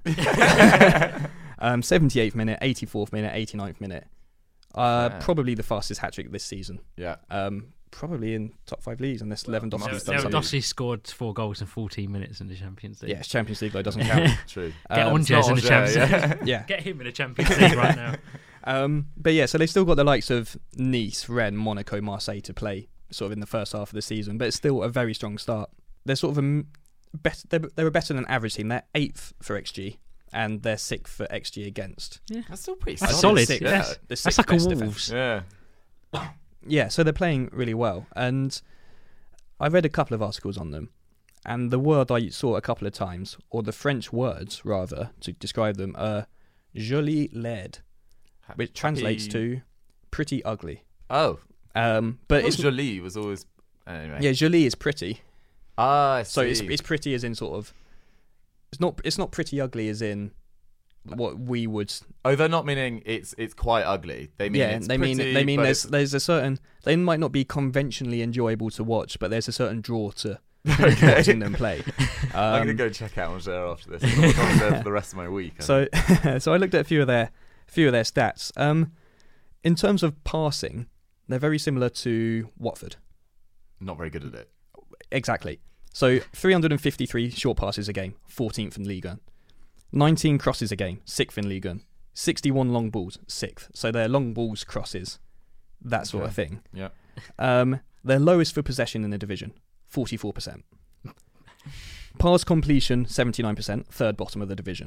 78th minute, 84th minute, 89th minute. Probably the fastest hat-trick this season.
Yeah.
Probably in top 5 leagues unless Lewandowski's done something.
Lewandowski scored 4 goals in 14 minutes in the Champions League.
Yeah, it's Champions League though, doesn't count.
True.
Get Angers in the Champions League.
Yeah.
Get him in the Champions League right now.
But so they've still got the likes of Nice, Rennes, Monaco, Marseille to play sort of in the first half of the season, but it's still a very strong start. They're sort of they're a better than average team. They're 8th for XG and they're 6th for XG against.
Yeah,
that's still pretty
solid.
solid.
Sixth,
yeah.
That's
like a Wolves.
Defense.
Yeah.
Yeah, so they're playing really well. And I read a couple of articles on them, and the word I saw a couple of times, or the French words rather to describe them, are joli laid, which translates to pretty ugly.
Oh.
But it's
Jolie was always anyway.
Yeah, joli is pretty.
Ah, I see.
So it's pretty as in sort of. It's not pretty ugly as in what we would.
Oh, they're not meaning it's quite ugly. They mean it's pretty,
they mean there's a certain. They might not be conventionally enjoyable to watch, but there's a certain draw to watching them play.
I'm gonna go check out Angers after this. I'm not there for the rest of my week.
So I looked at a few of their stats. In terms of passing, they're very similar to Watford.
Not very good at it.
Exactly. So 353 short passes a game, 14th in Ligue 1. 19 crosses a game, 6th in Ligue 1. 61 long balls, 6th. So they're long balls, crosses, that sort of thing.
Yeah.
They're lowest for possession in the division, 44%. Pass completion, 79%, third bottom of the division.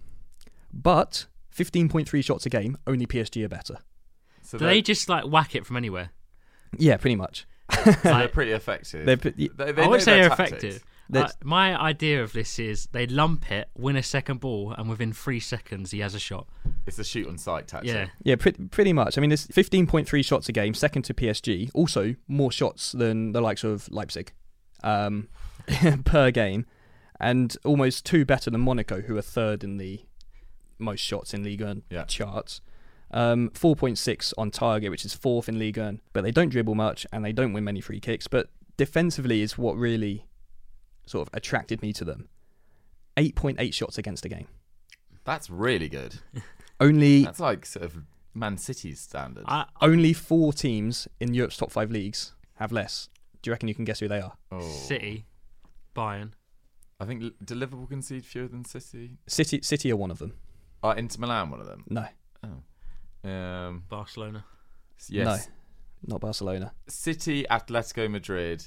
But 15.3 shots a game, only PSG are better.
So do they just whack it from anywhere?
Yeah, pretty much.
So they're pretty effective.
I wouldn't say they're effective. My idea of this is they lump it, win a second ball, and within 3 seconds he has a shot.
It's a shoot on sight tactic.
Yeah, pretty much. I mean, there's 15.3 shots a game, second to PSG. Also, more shots than the likes of Leipzig per game, and almost 2 better than Monaco, who are third in the most shots in Ligue 1 charts. 4.6 on target, which is 4th in Ligue 1, but they don't dribble much and they don't win many free kicks. But defensively is what really sort of attracted me to them. 8.8 shots against a game.
That's really good.
That's
like sort of Man City's standard.
Only 4 teams in Europe's top 5 leagues have less. Do you reckon you can guess who they are?
City, Bayern.
I think do Liverpool concede fewer than City?
City are one of them.
Are Inter Milan one of them?
No.
Barcelona.
Yes. No, not Barcelona.
City, Atletico Madrid,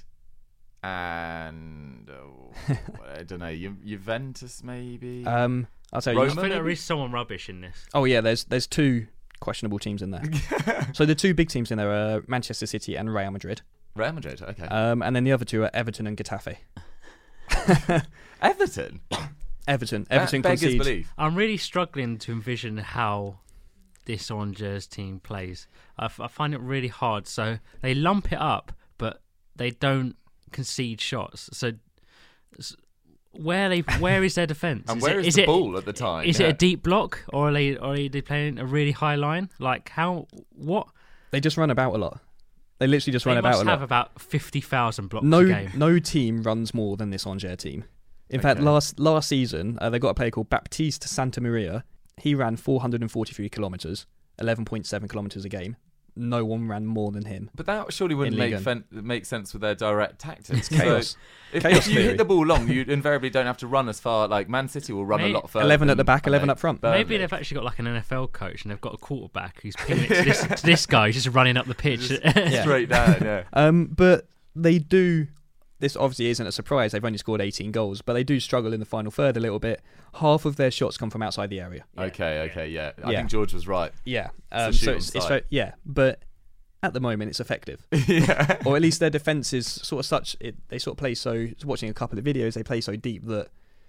and I don't know, Juventus maybe.
I'll tell you.
I think there is someone rubbish in this.
Oh yeah, there's 2 questionable teams in there. So the 2 big teams in there are Manchester City and Real Madrid.
Real Madrid, okay.
And then the other 2 are Everton and Getafe.
Everton.
Everton
beggars belief.
I'm really struggling to envision how this Angers team plays. I find it really hard. So they lump it up, but they don't concede shots. So where is their defence?
And where is the ball at the time?
Is it a deep block, or are they playing a really high line? What?
They just run about a lot. They literally just run about a lot.
They must have about 50,000 blocks a game.
No team runs more than this Angers team. In fact, last season, they got a player called Baptiste Santamaria. He ran 443 kilometres, 11.7 kilometres a game. No one ran more than him.
But that surely wouldn't make sense with their direct tactics.
Chaos.
So if you hit the ball long, you invariably don't have to run as far. Like Man City will run a lot further.
11 at the back, 11 up front.
Maybe they've actually got like an NFL coach and they've got a quarterback who's pinning it to this guy who's just running up the pitch.
Straight down, yeah.
But they do this obviously isn't a surprise. They've only scored 18 goals, but they do struggle in the final third a little bit. Half of their shots come from outside the area.
Okay, yeah. I think George was right.
Yeah.
It's
but at the moment it's effective.
Yeah.
Or at least their defence is sort of such. They sort of play so. Watching a couple of videos, they play so deep that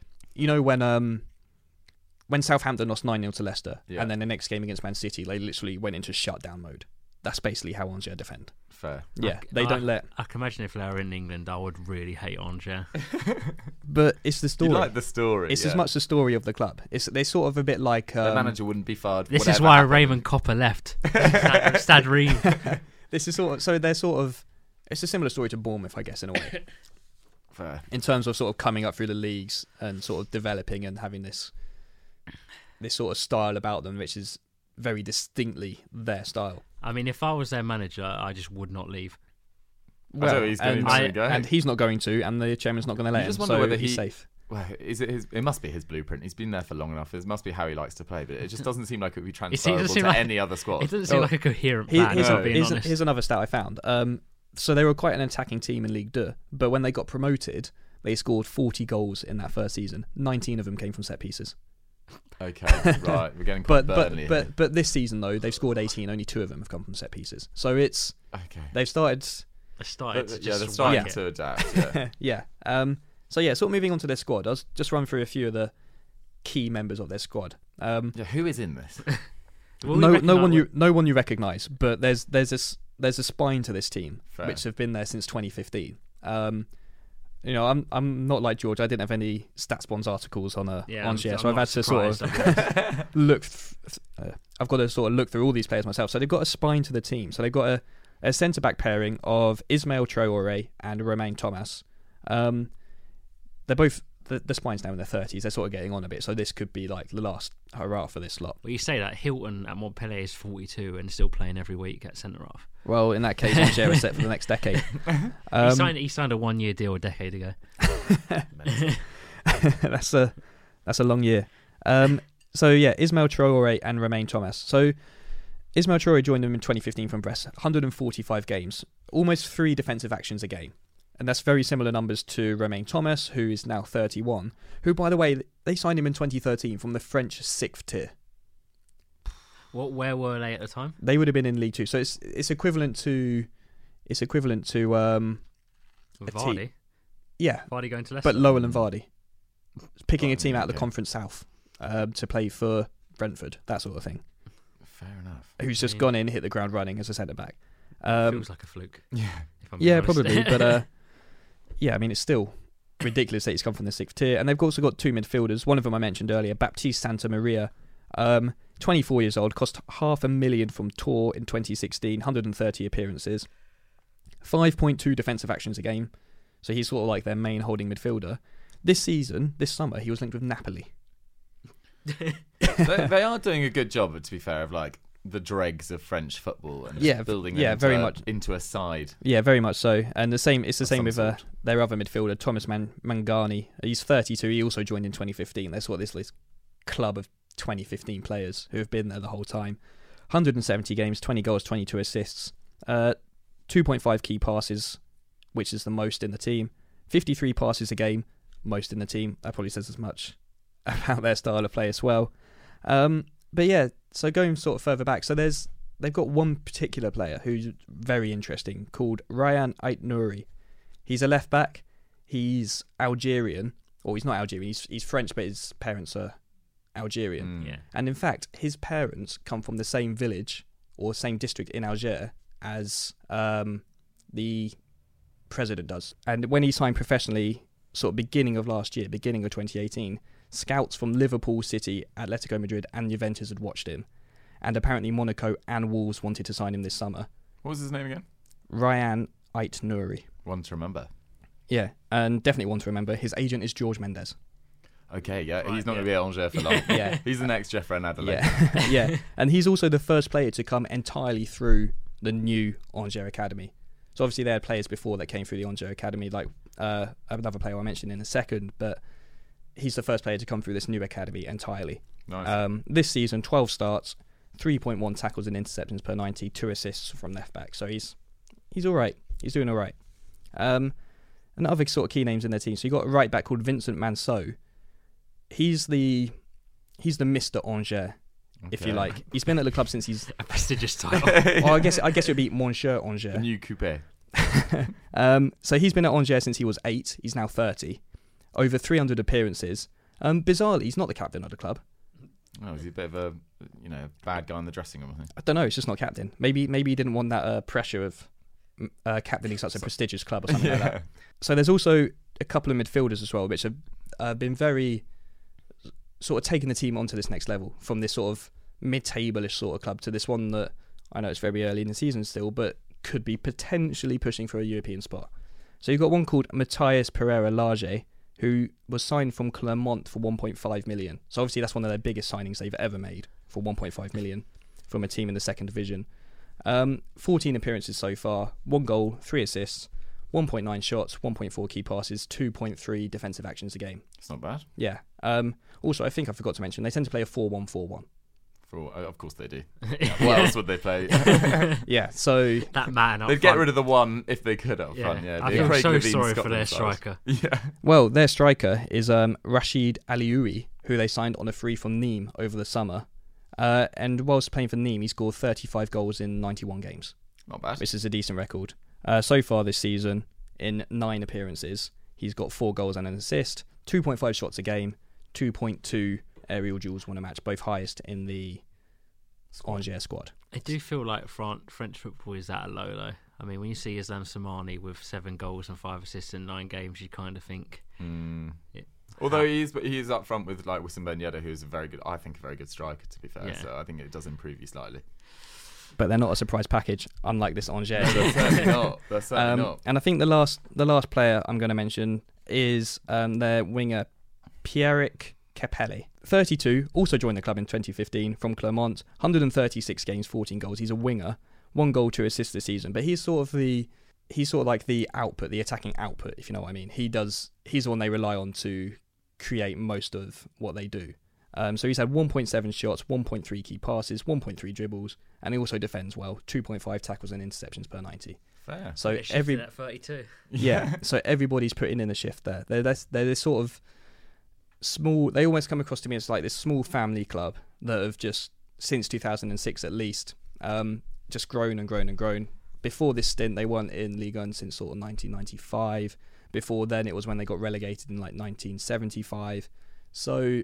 when Southampton lost 9-0 to Leicester, and then the next game against Man City, they literally went into shutdown mode. That's basically how Angers defend.
Fair.
Yeah, they don't let.
I can imagine if they were in England, I would really hate Angers.
But it's the story.
You like the story.
It's as much the story of the club. They're sort of a bit like.
The manager wouldn't be fired.
This is why Raymond Copper left. Stade Reims.
This is sort of. So they're sort of. It's a similar story to Bournemouth, I guess, in a way.
Fair.
In terms of sort of coming up through the leagues and sort of developing and having this sort of style about them, which is very distinctly their style.
I mean, if I was their manager, I just would not leave.
Well,
he's going to go.
And he's not going to, and the chairman's not going to let him.
Just wonder
so
whether
he's safe.
Well, is it his? It must be his blueprint. He's been there for long enough. It must be how he likes to play, but it just doesn't seem like it would be transferable to any other squad.
It doesn't seem like a coherent plan.
Here's another stat I found. So they were quite an attacking team in Ligue 2, but when they got promoted, they scored 40 goals in that first season. 19 of them came from set pieces.
Okay, right. We're getting quite Burnley.
But this season though, they've scored 18. Only 2 of them have come from set pieces. So it's they've started.
They're starting
to adapt.
Yeah. So yeah, sort of moving on to their squad. I'll just run through a few of the key members of their squad.
Who is in this?
No one you recognise, but there's a spine to this team which have been there since 2015. I'm not like George. I didn't have any StatsBonds articles on Angers, so I've had to sort of look. I've got to sort of look through all these players myself. So they've got a spine to the team. So they've got a centre back pairing of Ismail Traoré and Romain Thomas. They're both the spine's now in their 30s. They're sort of getting on a bit. So this could be like the last hurrah for this lot.
Well, you say that Hilton at Montpellier is 42 and still playing every week at centre half.
Well, in that case, Angers are set for the next decade.
He signed a 1-year deal a decade ago.
That's a long year. So yeah, Ismail Traoré and Romain Thomas. So Ismail Traoré joined them in 2015 from Brest. 145 games, almost 3 defensive actions a game. And that's very similar numbers to Romain Thomas, who is now 31, who, by the way, they signed him in 2013 from the French 6th tier.
Where were they at the time?
They would have been in League 2. So it's equivalent to
Vardy.
Yeah.
Vardy going to Leicester.
But lower than Vardy. Picking a team out of the Conference South to play for Brentford, that sort of thing.
Fair enough.
Who's just gone in, hit the ground running as a centre back.
Feels like a fluke.
Yeah, probably. But yeah, I mean, it's still ridiculous that he's come from the 6th tier. And they've also got 2 midfielders. One of them I mentioned earlier, Baptiste Santa Maria. 24 years old, cost $500,000 from Tours in 2016, 130 appearances, 5.2 defensive actions a game. So he's sort of like their main holding midfielder. This summer, he was linked with Napoli.
they are doing a good job, to be fair, of like the dregs of French football and building them into a side.
Yeah, very much so. And it's the same with their other midfielder, Thomas Mangani. He's 32. He also joined in 2015. They're sort of this club of 2015 players who have been there the whole time. 170 games, 20 goals, 22 assists, 2.5 key passes, which is the most in the team. 53 passes a game, most in the team. That probably says as much about their style of play as well. But yeah, so going sort of further back, so they've got one particular player who's very interesting called Ryan Ait-Nouri. He's a left back. He's Algerian, or he's not Algerian. He's French, but his parents are Algerian.
Yeah.
And in fact, his parents come from the same village or same district in Algiers as the president does. And when he signed professionally, sort of beginning of last year, beginning of 2018, scouts from Liverpool, City, Atletico Madrid and Juventus had watched him. And apparently Monaco and Wolves wanted to sign him this summer.
What was his name again?
Ryan Ait-Nouri.
One to remember.
Yeah, and definitely one to remember. His agent is George Mendes.
Okay, yeah, he's not going to be at Angers for long.
Yeah.
He's the next Jeff Van Adelaide.
Yeah. Yeah, and he's also the first player to come entirely through the new Angers Academy. So obviously they had players before that came through the Angers Academy, like another player I'll mention in a second, but he's the first player to come through this new academy entirely.
Nice.
This season, 12 starts, 3.1 tackles and interceptions per 90, 2 assists from left back. So he's all right. He's doing all right. and other sort of key names in their team. So you got a right back called Vincent Manceau. He's the Mr. Angers, if you like. He's been at the club since he's
a prestigious title.
Well, I guess it would be Monsieur Angers.
The new coupe.
So he's been at Angers since he was 8. He's now 30. Over 300 appearances. Bizarrely, he's not the captain of the club.
Oh, he's a bit of a bad guy in the dressing room, I think.
I don't know. It's just not captain. Maybe he didn't want that pressure of captaining such a prestigious club or something like that. So there's also a couple of midfielders as well, which have been very sort of taking the team onto this next level, from this sort of mid-table-ish sort of club to this one that I know it's very early in the season still, but could be potentially pushing for a European spot. So you've got one called Matthias Pereira Lage, who was signed from Clermont for 1.5 million. So obviously that's one of their biggest signings they've ever made, for 1.5 million from a team in the second division. 14 appearances so far, 1 goal, 3 assists, 1.9 shots, 1.4 key passes, 2.3 defensive actions a game.
It's not bad.
Yeah. Also, I think I forgot to mention, they tend to play a 4-1-4-1.
Of course they do. What else would they play?
Yeah, so
that man up
they'd get rid of the one if they could up front. Yeah,
I feel so sorry for their striker.
Yeah.
Well, their striker is Rashid Alioui, who they signed on a free from Nîmes over the summer. And whilst playing for Nîmes, he scored 35 goals in 91 games.
Not bad.
Which is a decent record. So far this season, in 9 appearances, he's got 4 goals and an assist, 2.5 shots a game, 2.2 aerial duels won a match, both highest in the Angers squad.
I do feel like French football is at a low, though. I mean, when you see Islam Samani with 7 goals and 5 assists in 9 games, you kind of think...
Although he is up front with like Wissam Ben Yedder, who's a very good striker, to be fair.
Yeah.
So I think it does improve you slightly.
But they're not a surprise package, unlike this Angers.
They're certainly not. They're certainly not.
And I think the last player I'm going to mention is their winger, Pierrick Capelli. 32, also joined the club in 2015 from Clermont. 136 games, 14 goals. He's a winger, 1 goal, 2 assists this season. But he's sort of like the output, the attacking output, if you know what I mean. He's the one they rely on to create most of what they do. So he's had 1.7 shots, 1.3 key passes, 1.3 dribbles, and he also defends well. 2.5 tackles and interceptions per 90.
Fair.
So
at 32.
Yeah. So everybody's putting in a shift there. They're this sort of small. They almost come across to me as like this small family club that have just since 2006 at least just grown and grown and grown. Before this stint, they weren't in Ligue 1 since sort of 1995. Before then, it was when they got relegated in like 1975. So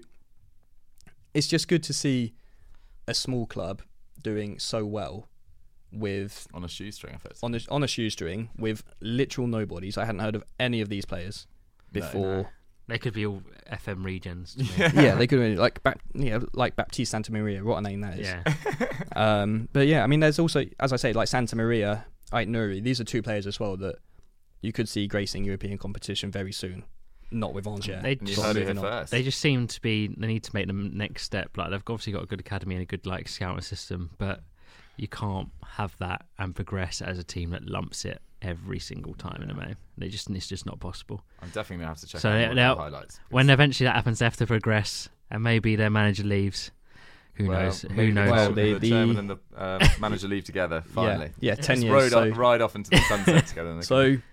it's just good to see a small club doing so well with
on a shoestring, effectively.
On a shoestring with literal nobodies. I hadn't heard of any of these players before.
No. They could be all FM regions.
Yeah, they could be like Baptiste Santa Maria. What a name that is.
Yeah.
But yeah, I mean, there's also, as I say, like Santa Maria, Ait Nouri. These are 2 players as well that you could see gracing European competition very soon. Not with Angers.
They
just
seem to be. They need to make the next step. Like they've obviously got a good academy and a good like scouting system, but you can't have that and progress as a team that lumps it every single time in a game. It's just not possible.
I'm definitely gonna have to check
out
the highlights.
When eventually that happens, they have to progress, and maybe their manager leaves. Who knows? Who knows?
Well, the chairman and the manager leave together finally.
Yeah, 10 years.
Ride off into the sunset together.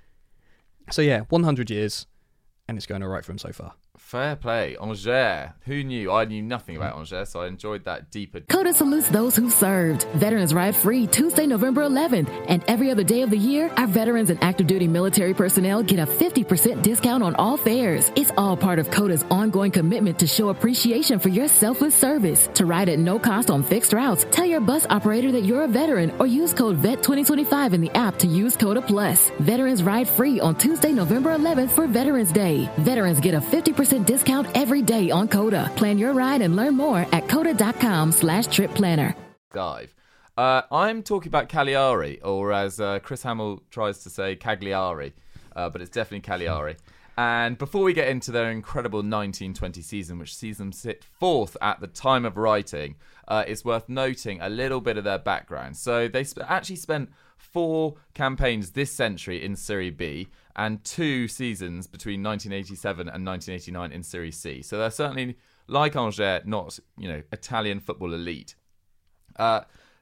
So yeah, 100 years, and it's going all right for him so far.
Fair play. Angers. Who knew? I knew nothing about Angers, so I enjoyed that deeper.
Coda salutes those who served. Veterans Ride free Tuesday, November 11th. And every other day of the year, our veterans and active duty military personnel get a 50% discount on all fares. It's all part of Coda's ongoing commitment to show appreciation for your selfless service. To ride at no cost on fixed routes, tell your bus operator that you're a veteran or use code VET2025 in the app to use Coda Plus. Veterans Ride free on Tuesday, November 11th for Veterans Day. Veterans get a 50% discount every day on Coda. Plan your ride and learn more at coda.com/trip planner.
Dive. I'm talking about Cagliari, or as Chris Hamill tries to say, Cagliari, but it's definitely Cagliari. And before we get into their incredible 1920 season, which sees them sit 4th at the time of writing, it's worth noting a little bit of their background. So they actually spent 4 campaigns this century in Serie B and 2 seasons between 1987 and 1989 in Serie C. So they're certainly, like Angers, not Italian football elite.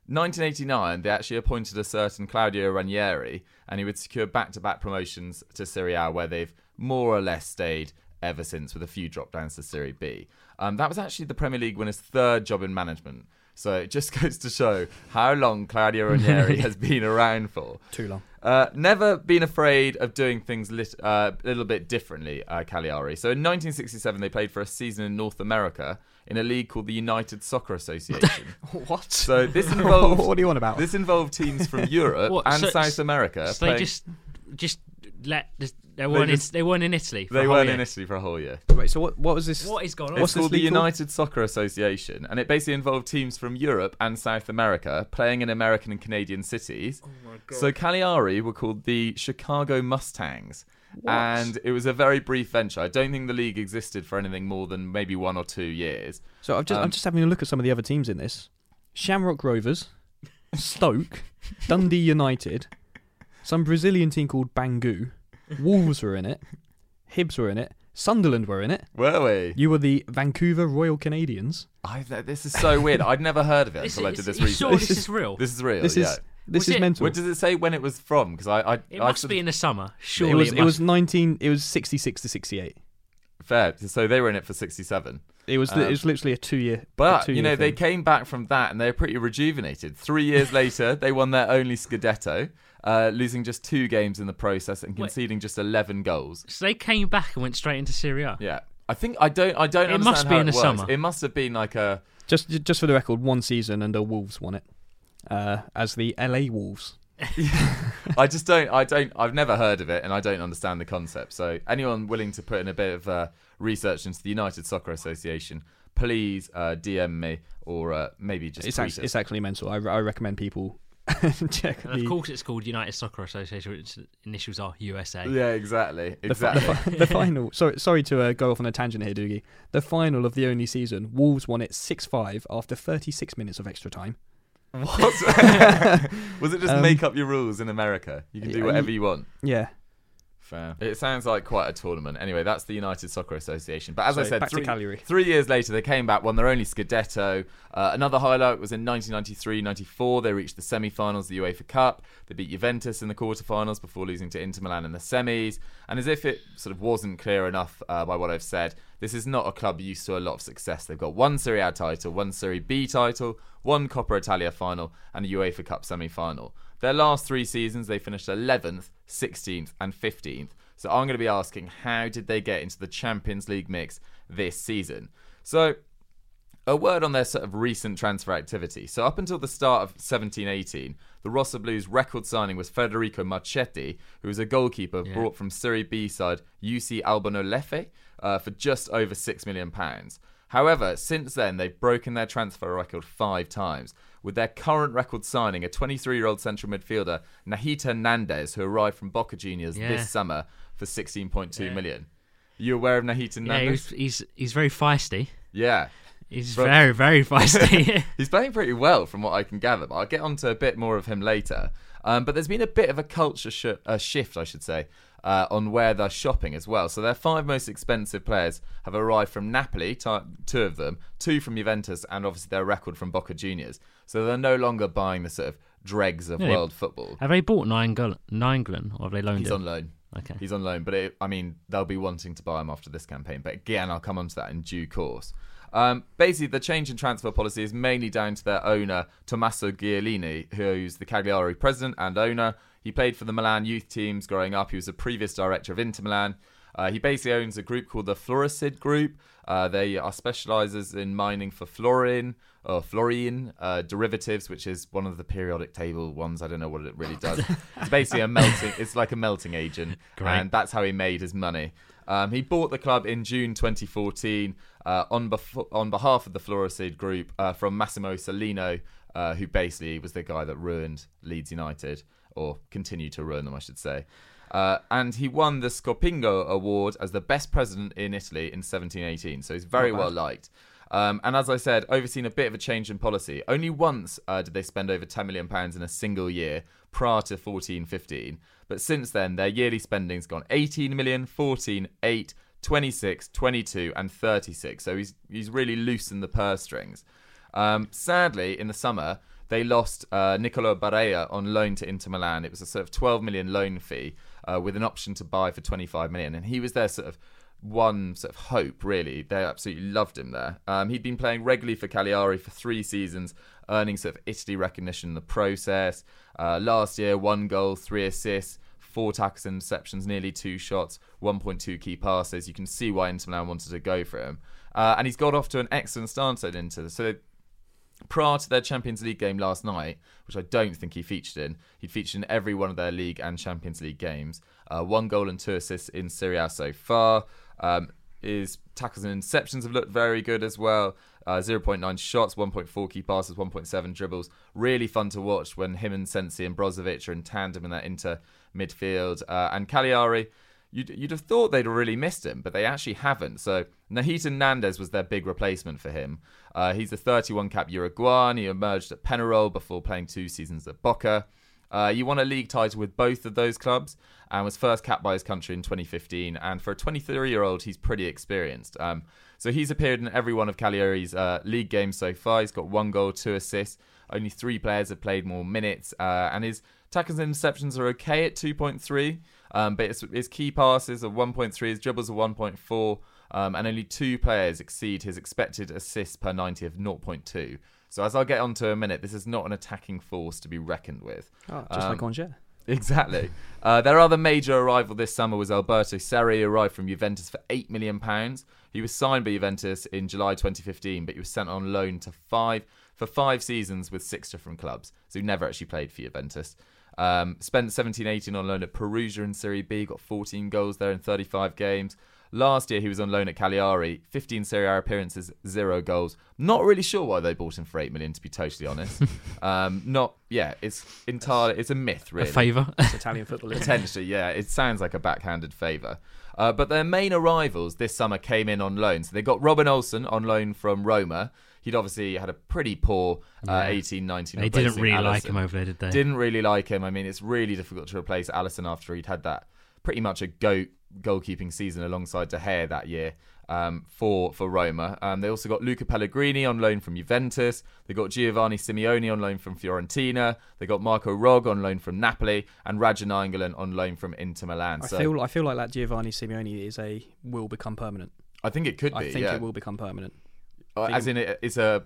1989, they actually appointed a certain Claudio Ranieri, and he would secure back-to-back promotions to Serie A, where they've more or less stayed ever since, with a few drop-downs to Serie B. That was actually the Premier League winner's third job in management. So it just goes to show how long Claudio Ranieri has been around for.
Too long.
Never been afraid of doing things a little bit differently, Cagliari. So in 1967, they played for a season in North America in a league called the United Soccer Association.
What?
So this involved...
What do you want about?
This involved teams from Europe and South America.
So they just let... They weren't in Italy.
They weren't in Italy for a whole year.
Wait, so what was this?
What is going on?
It's called the United Soccer Association, and it basically involved teams from Europe and South America playing in American and Canadian cities.
Oh my God.
So Cagliari were called the Chicago Mustangs.
What?
And it was a very brief venture. I don't think the league existed for anything more than maybe 1 or 2 years.
So I'm just having a look at some of the other teams in this. Shamrock Rovers, Stoke, Dundee United, some Brazilian team called Bangu, Wolves were in it, Hibs were in it, Sunderland were in it.
Were we?
You were the Vancouver Royal Canadians.
This is so weird. I'd never heard of it until I did this research.
Sure this is real?
This is real,
This
yeah.
is mental.
What does it say when it was from? Because
It must be in the summer. Surely
it was 66 to 68.
Fair. So they were in it for 67.
It was literally a 2 year.
But they came back from that and they were pretty rejuvenated. 3 years later, they won their only Scudetto, losing just 2 games in the process and conceding just 11 goals.
So they came back and went straight into Serie A.
Yeah, I don't understand.
It must be
how
in the
works.
summer.
It must have been like a
just for the record, 1 season and the Wolves won it as the LA Wolves.
I've never heard of it and I don't understand the concept. So anyone willing to put in a bit of research into the United Soccer Association, please DM me or maybe just tweet us.
It's actually mental. I recommend people check.
And of course, it's called United Soccer Association, which initials are USA.
Yeah, exactly.
The final. Sorry to go off on a tangent here, Doogie. The final of the only season, Wolves won it 6-5 after 36 minutes of extra time.
What? Was it just make up your rules in America? You can do whatever you want.
Yeah.
Fair. It sounds like quite a tournament. Anyway, that's the United Soccer Association. But as I said,
back to Cagliari.
3 years later, they came back, won their only Scudetto. Another highlight was in 1993-94. They reached the semi-finals of the UEFA Cup. They beat Juventus in the quarter-finals before losing to Inter Milan in the semis. And as if it sort of wasn't clear enough by what I've said, this is not a club used to a lot of success. They've got 1 Serie A title, 1 Serie B title, 1 Coppa Italia final, and a UEFA Cup semi-final. Their last 3 seasons, they finished 11th, 16th, and 15th. So I'm going to be asking, how did they get into the Champions League mix this season? So, a word on their sort of recent transfer activity. So up until the start of 17-18, the Rossa Blues' record signing was Federico Marchetti, who was a goalkeeper brought from Serie B side UC Albano Leffe for just over £6 million. However, since then, they've broken their transfer record 5 times, with their current record signing a 23-year-old central midfielder, Nahita Hernandez, who arrived from Boca Juniors this summer for 16.2 million. You aware of Nahita Hernandez?
Yeah, he's very feisty.
Yeah.
He's very, very feisty.
He's playing pretty well from what I can gather, but I'll get onto a bit more of him later. But there's been a bit of a culture shift, I should say, on where they're shopping as well. So their 5 most expensive players have arrived from Napoli, 2 of them, 2 from Juventus, and obviously their record from Boca Juniors. So they're no longer buying the sort of dregs of world football.
Have they bought Nainggolan, or have they loaned him?
He's on loan.
Okay.
He's on loan, but they'll be wanting to buy him after this campaign. But again, I'll come on to that in due course. Basically, the change in transfer policy is mainly down to their owner, Tommaso Giolini, who's the Cagliari president and owner. He played for the Milan youth teams growing up. He was a previous director of Inter Milan. He basically owns a group called the Floricid Group. They are specialises in mining for fluorine derivatives, which is one of the periodic table ones. I don't know what it really does. It's basically it's like a melting agent.
Great.
And that's how he made his money. He bought the club in June 2014 on behalf of the Floricid Group from Massimo Salino, who basically was the guy that ruined Leeds United, or continued to ruin them, I should say. And he won the Scopingo Award as the best president in Italy in 17-18, so he's very well liked. And as I said, overseen a bit of a change in policy. Only once did they spend over £10 million in a single year prior to 14-15. But since then, their yearly spending's gone 18 million, 14, 8, 26, 22 and 36. So he's really loosened the purse strings. Sadly, in the summer, they lost Nicolo Barella on loan to Inter Milan. It was a sort of 12 million loan fee with an option to buy for 25 million. And he was their sort of one sort of hope, really. They absolutely loved him there. He'd been playing regularly for Cagliari for 3 seasons, earning sort of Italy recognition in the process. Last year, 1 goal, 3 assists, 4 tackles and interceptions, nearly 2 shots, 1.2 key passes. You can see why Inter Milan wanted to go for him. And he's got off to an excellent start at Inter. So prior to their Champions League game last night, which I don't think he featured in, he'd featured in every one of their League and Champions League games. 1 goal and 2 assists in Serie A so far. His tackles and interceptions have looked very good as well. 0.9 shots, 1.4 key passes, 1.7 dribbles. Really fun to watch when him and Sensi and Brozovic are in tandem in that Inter midfield. And Cagliari, you'd have thought they'd have really missed him, but they actually haven't. So Nahita Nandez was their big replacement for him. He's a 31-cap Uruguayan. He emerged at Penarol before playing 2 seasons at Boca. He won a league title with both of those clubs and was first capped by his country in 2015. And for a 23-year-old, he's pretty experienced. So he's appeared in every one of Cagliari's league games so far. He's got 1 goal, 2 assists. Only 3 players have played more minutes. And his tackles and interceptions are okay at 2.3. But his key passes are 1.3, his dribbles are 1.4. And only 2 players exceed his expected assists per 90 of 0.2. So as I'll get on to in a minute, this is not an attacking force to be reckoned with.
Oh, just like Angers.
Exactly. Their other major arrival this summer was Alberto Serri, who arrived from Juventus for £8 million. He was signed by Juventus in July 2015, but he was sent on loan to 5 seasons with 6 different clubs. So he never actually played for Juventus. Spent 17-18 on loan at Perugia in Serie B, got 14 goals there in 35 games. Last year, he was on loan at Cagliari, 15 Serie A appearances, 0 goals. Not really sure why they bought him for £8 million, to be totally honest. It's a myth, really.
A favour?
It's Italian football.
Potentially, yeah. It sounds like a backhanded favour. But their main arrivals this summer came in on loan. So they got Robin Olsen on loan from Roma. He'd obviously had a pretty poor 18-19.
They didn't really like him over there, did they?
Didn't really like him. I mean, it's really difficult to replace Alisson after he'd had that pretty much a goalkeeping season alongside De Gea that year for Roma. They also got Luca Pellegrini on loan from Juventus. They got Giovanni Simeone on loan from Fiorentina. They got Marco Rog on loan from Napoli and Raja Nainggolan on loan from Inter Milan.
I feel like that Giovanni Simeone will become permanent.
I think it could be.
I think it will become permanent.
As in, it's a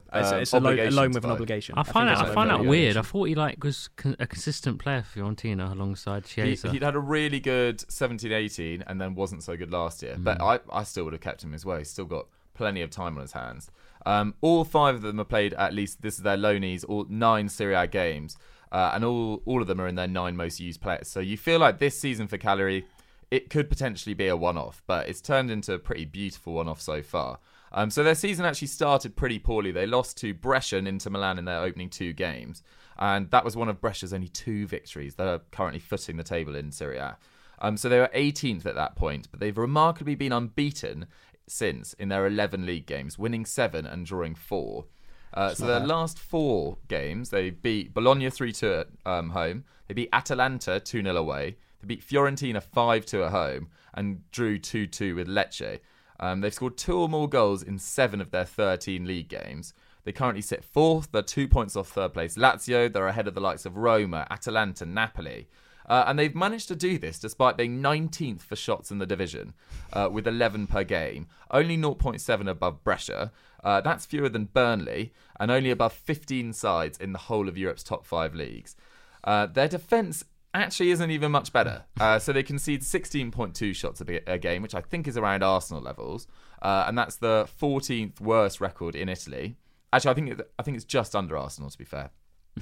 loan with an obligation.
I find that weird. I thought he was a consistent player for Fiorentina alongside Chiesa.
He'd had a really good 17-18 and then wasn't so good last year. But I still would have kept him as well. He's still got plenty of time on his hands. All 5 of them have played at least, this is their loanees, all 9 Serie A games. And all of them are in their 9 most used players. So you feel like this season for Cagliari, it could potentially be a one-off. But it's turned into a pretty beautiful one-off so far. So their season actually started pretty poorly. They lost to Brescia and Inter Milan in their opening 2 games. And that was one of Brescia's only 2 victories. They're currently footing the table in Serie A. So they were 18th at that point, but they've remarkably been unbeaten since in their 11 league games, winning 7 and drawing 4. So their last 4 games, they beat Bologna 3-2 at home. They beat Atalanta 2-0 away. They beat Fiorentina 5-2 at home and drew 2-2 with Lecce. They've scored 2 or more goals in 7 of their 13 league games. They currently sit 4th. They're 2 points off third place Lazio. They're ahead of the likes of Roma, Atalanta, Napoli. And they've managed to do this despite being 19th for shots in the division, with 11 per game. Only 0.7 above Brescia. That's fewer than Burnley, and only above 15 sides in the whole of Europe's top 5 leagues. Their defence actually isn't even much better. So they concede 16.2 shots a game, which I think is around Arsenal levels. And that's the 14th worst record in Italy. Actually, I think it's just under Arsenal, to be fair.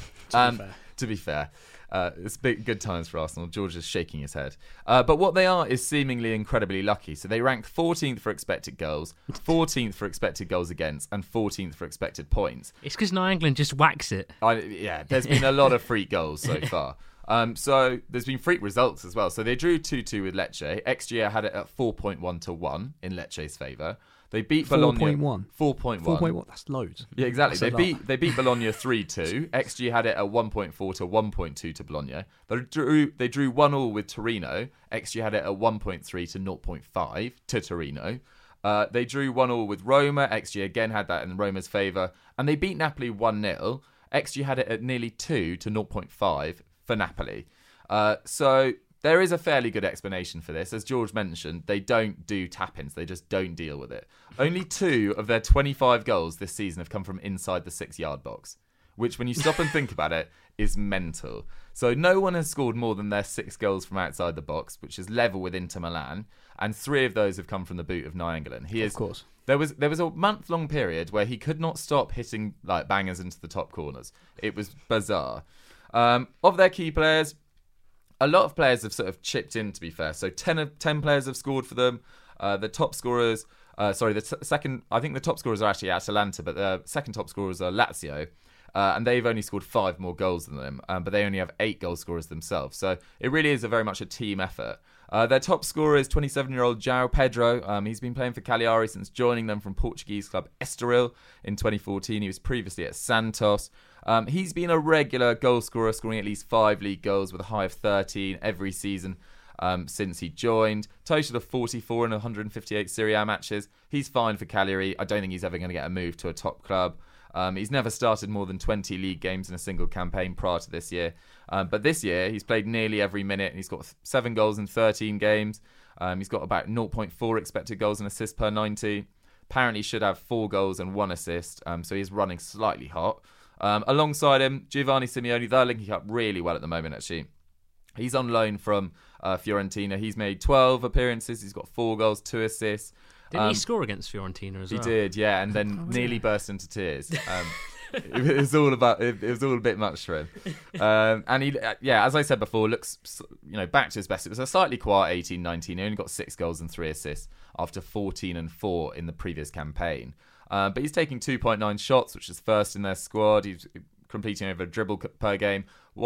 To be fair. It's good times for Arsenal. George is shaking his head. But what they are is seemingly incredibly lucky. So they ranked 14th for expected goals, 14th for expected goals against, and 14th for expected points.
It's because England just whacks it.
There's been a lot of freak goals so far. So there's been freak results as well. So they drew 2-2 with Lecce. XG had it at 4.1 to 1 in Lecce's favour. They beat Bologna 4.1.
4.1. That's loads.
Yeah, exactly. They beat Bologna 3-2. XG had it at 1.4 to 1.2 to Bologna. They drew 1-1 with Torino. XG had it at 1.3 to 0.5 to Torino. They drew 1-1 with Roma. XG again had that in Roma's favour. And they beat Napoli 1-0. XG had it at nearly 2 to 0.5 for Napoli. So there is a fairly good explanation for this. As George mentioned, they don't do tap-ins. They just don't deal with it. Only 2 of their 25 goals this season have come from inside the 6-yard box, which, when you stop and think about it, is mental. So no one has scored more than their 6 goals from outside the box, which is level with Inter Milan, and 3 of those have come from the boot of Nainggolan. Of
course.
There was a month-long period where he could not stop hitting like bangers into the top corners. It was bizarre. Of their key players, a lot of players have sort of chipped in, to be fair. So 10 players have scored for them. The top scorers, I think the top scorers are actually Atalanta, but the second top scorers are Lazio. And they've only scored 5 more goals than them, but they only have 8 goal scorers themselves. So it really is very much a team effort. Their top scorer is 27-year-old João Pedro. He's been playing for Cagliari since joining them from Portuguese club Estoril in 2014. He was previously at Santos. He's been a regular goal scorer, scoring at least 5 league goals with a high of 13 every season since he joined. Total of 44 in 158 Serie A matches. He's fine for Cagliari. I don't think he's ever going to get a move to a top club. He's never started more than 20 league games in a single campaign prior to this year. But this year, he's played nearly every minute, and he's got 7 goals in 13 games. He's got about 0.4 expected goals and assists per 90. Apparently should have 4 goals and 1 assist, so he's running slightly hot. Alongside him, Giovanni Simeone, they're linking up really well at the moment, actually. He's on loan from Fiorentina. He's made 12 appearances. He's got 4 goals, 2 assists.
Didn't he score against Fiorentina as well?
He did, yeah, and then nearly burst into tears. It was all a bit much for him. And he, as I said before, looks back to his best. It was a slightly quiet 18-19. He only got 6 goals and 3 assists after 14 and 4 in the previous campaign. But he's taking 2.9 shots, which is first in their squad. He's completing over a dribble per game.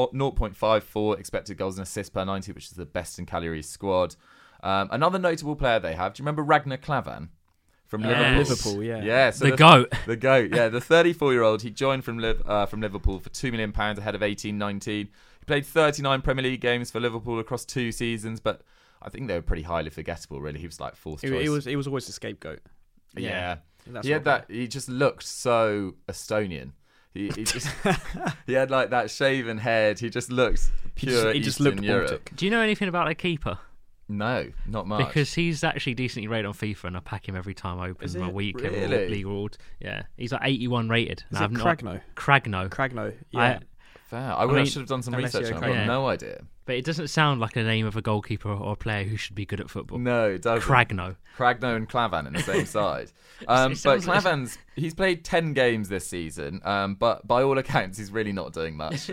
0.54 expected goals and assists per 90, which is the best in Cagliari's squad. Another notable player they have. Do you remember Ragnar Klavan from
Liverpool? Yeah.
Yeah, so
the GOAT.
The GOAT, yeah. The 34-year-old. He joined from Liverpool for £2 million ahead of 18-19. He played 39 Premier League games for Liverpool across 2 seasons, but I think they were pretty highly forgettable, really. He was like 4th choice.
He was always the scapegoat.
Yeah. He had that. He just looked so Estonian. He just he had like that shaven head. He just looked pure.
He just
Eastern
looked
Europe.
Baltic.
Do you know anything about a keeper?
No, not much.
Because he's actually decently rated on FIFA, and I pack him every time I open my week.
Really?
League World. Yeah, he's like 81 rated.
Is it Cragno?
Cragno.
Yeah.
Fair. I should have done some research on it. I have no idea.
But it doesn't sound like a name of a goalkeeper or a player who should be good at football.
No, it doesn't.
Cragno
and Klavan in the same side. But Klavan's, he's played 10 games this season, but by all accounts, he's really not doing much.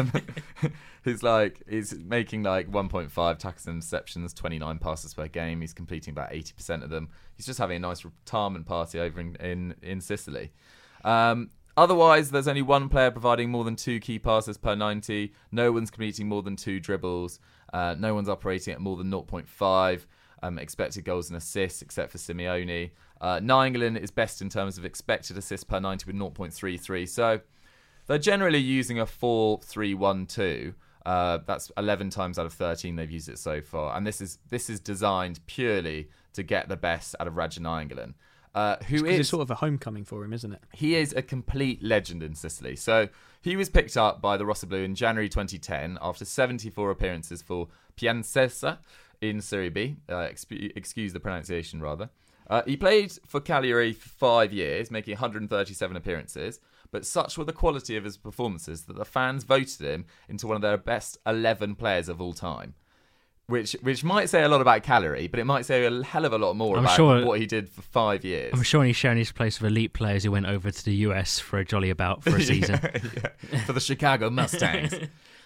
He's making like 1.5 tackles and interceptions, 29 passes per game. He's completing about 80% of them. He's just having a nice retirement party over in Sicily. Otherwise, there's only one player providing more than 2 key passes per 90. No one's completing more than 2 dribbles. No one's operating at more than 0.5 expected goals and assists, except for Simeone. Nainggolan is best in terms of expected assists per 90 with 0.33. So they're generally using a 4-3-1-2. That's 11 times out of 13 they've used it so far. And this is designed purely to get the best out of Radja Nainggolan.
It's sort of a homecoming for him, isn't it?
He is a complete legend in Sicily. So he was picked up by the Rossoblu in January 2010 after 74 appearances for Piacenza in Serie B. Excuse the pronunciation, rather. He played for Cagliari for 5 years, making 137 appearances. But such were the quality of his performances that the fans voted him into one of their best 11 players of all time. Which might say a lot about Cagliari, but it might say a hell of a lot more about what he did for 5 years.
I'm sure he's sharing his place with elite players who went over to the US for a jolly about for a season.
For the Chicago Mustangs.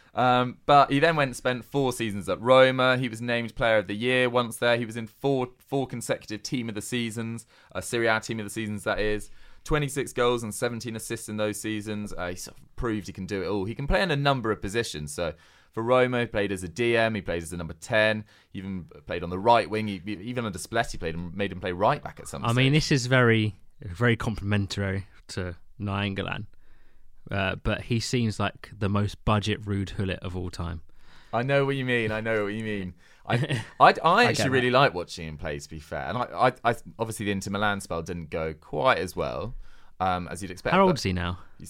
But he then went and spent 4 seasons at Roma. He was named Player of the Year once there. He was in four consecutive Team of the Seasons, Serie A Team of the Seasons, that is. 26 goals and 17 assists in those seasons. He sort of proved he can do it all. He can play in a number of positions. So for Roma, he played as a DM. He played as a number 10. He even played on the right wing. Even under Spalletti made him play right back at some stage.
I mean, this is very, very complimentary to Nainggolan. But he seems like the most budget Ruud Gullit of all time.
I know what you mean. I actually really like watching him play, to be fair. And I obviously the Inter Milan spell didn't go quite as well as you'd expect.
How old is he now?
He's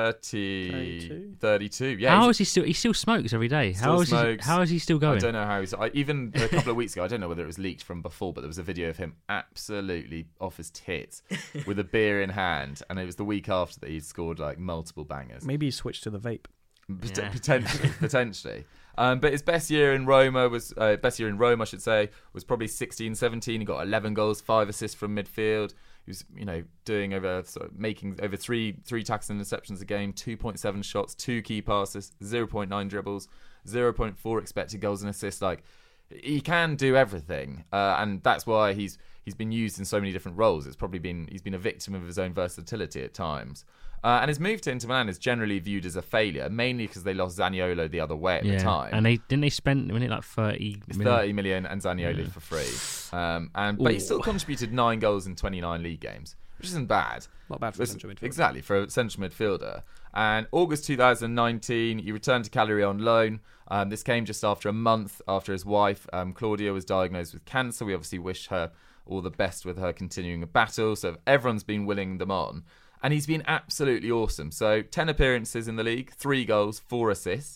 32. Yeah.
How is he still? He still smokes every day. How is he still going?
I don't know how he's. Even a couple of weeks ago, I don't know whether it was leaked from before, but there was a video of him absolutely off his tits with a beer in hand, and it was the week after that he'd scored like multiple bangers.
Maybe he switched to the vape.
Potentially. But his best year in Rome, I should say, was probably 16-17. He got 11 goals, 5 assists from midfield. He was, making over 3 tackles and interceptions a game, 2.7 shots, 2 key passes, 0.9 dribbles, 0.4 expected goals and assists. Like, he can do everything, and that's why he's been used in so many different roles. He's been a victim of his own versatility at times. And his move to Inter Milan is generally viewed as a failure, mainly because they lost Zaniolo the other way at the time.
And they spend like 30
million and Zaniolo for free. But he still contributed 9 goals in 29 league games, which isn't bad.
Not bad for a central midfielder.
Exactly, for a central midfielder. And August 2019, he returned to Cagliari on loan. This came just after a month after his wife, Claudia, was diagnosed with cancer. We obviously wish her all the best with her continuing a battle. So everyone's been willing them on. And he's been absolutely awesome. So 10 appearances in the league, 3 goals, 4 assists,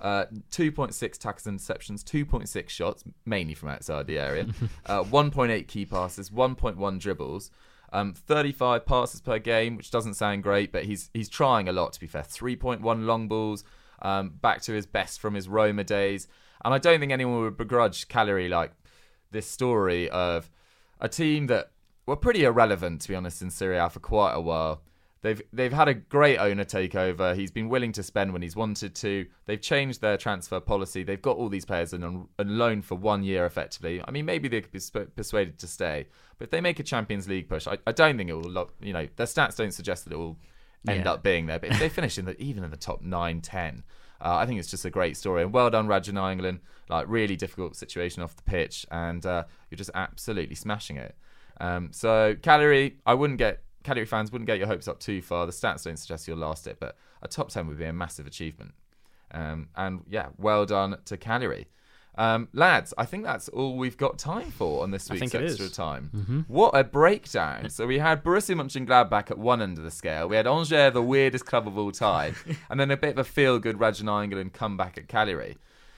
2.6 tackles and interceptions, 2.6 shots, mainly from outside the area, 1.8 key passes, 1.1 dribbles, 35 passes per game, which doesn't sound great, but he's trying a lot, to be fair. 3.1 long balls, back to his best from his Roma days. And I don't think anyone would begrudge Cagliari like this story of a team that were pretty irrelevant, to be honest, in Serie A for quite a while. They've had a great owner take over. He's been willing to spend when he's wanted to. They've changed their transfer policy. They've got all these players on loan for 1 year, effectively. I mean, maybe they could be persuaded to stay. But if they make a Champions League push, I don't think it will. Their stats don't suggest that it will end up being there. But if they finish even in the top 9-10, I think it's just a great story. And well done, Radja Nainggolan. Like, really difficult situation off the pitch, and you're just absolutely smashing it. So Cagliari, Cagliari fans wouldn't get your hopes up too far. The stats don't suggest you'll last it, but a top 10 would be a massive achievement. And yeah, well done to Cagliari. Lads, I think that's all we've got time for on this week's Extra Time. Mm-hmm. What a breakdown. So we had Borussia Mönchengladbach at one end of the scale. We had Angers, the weirdest club of all time. And then a bit of a feel-good Radja Nainggolan comeback at Cagliari.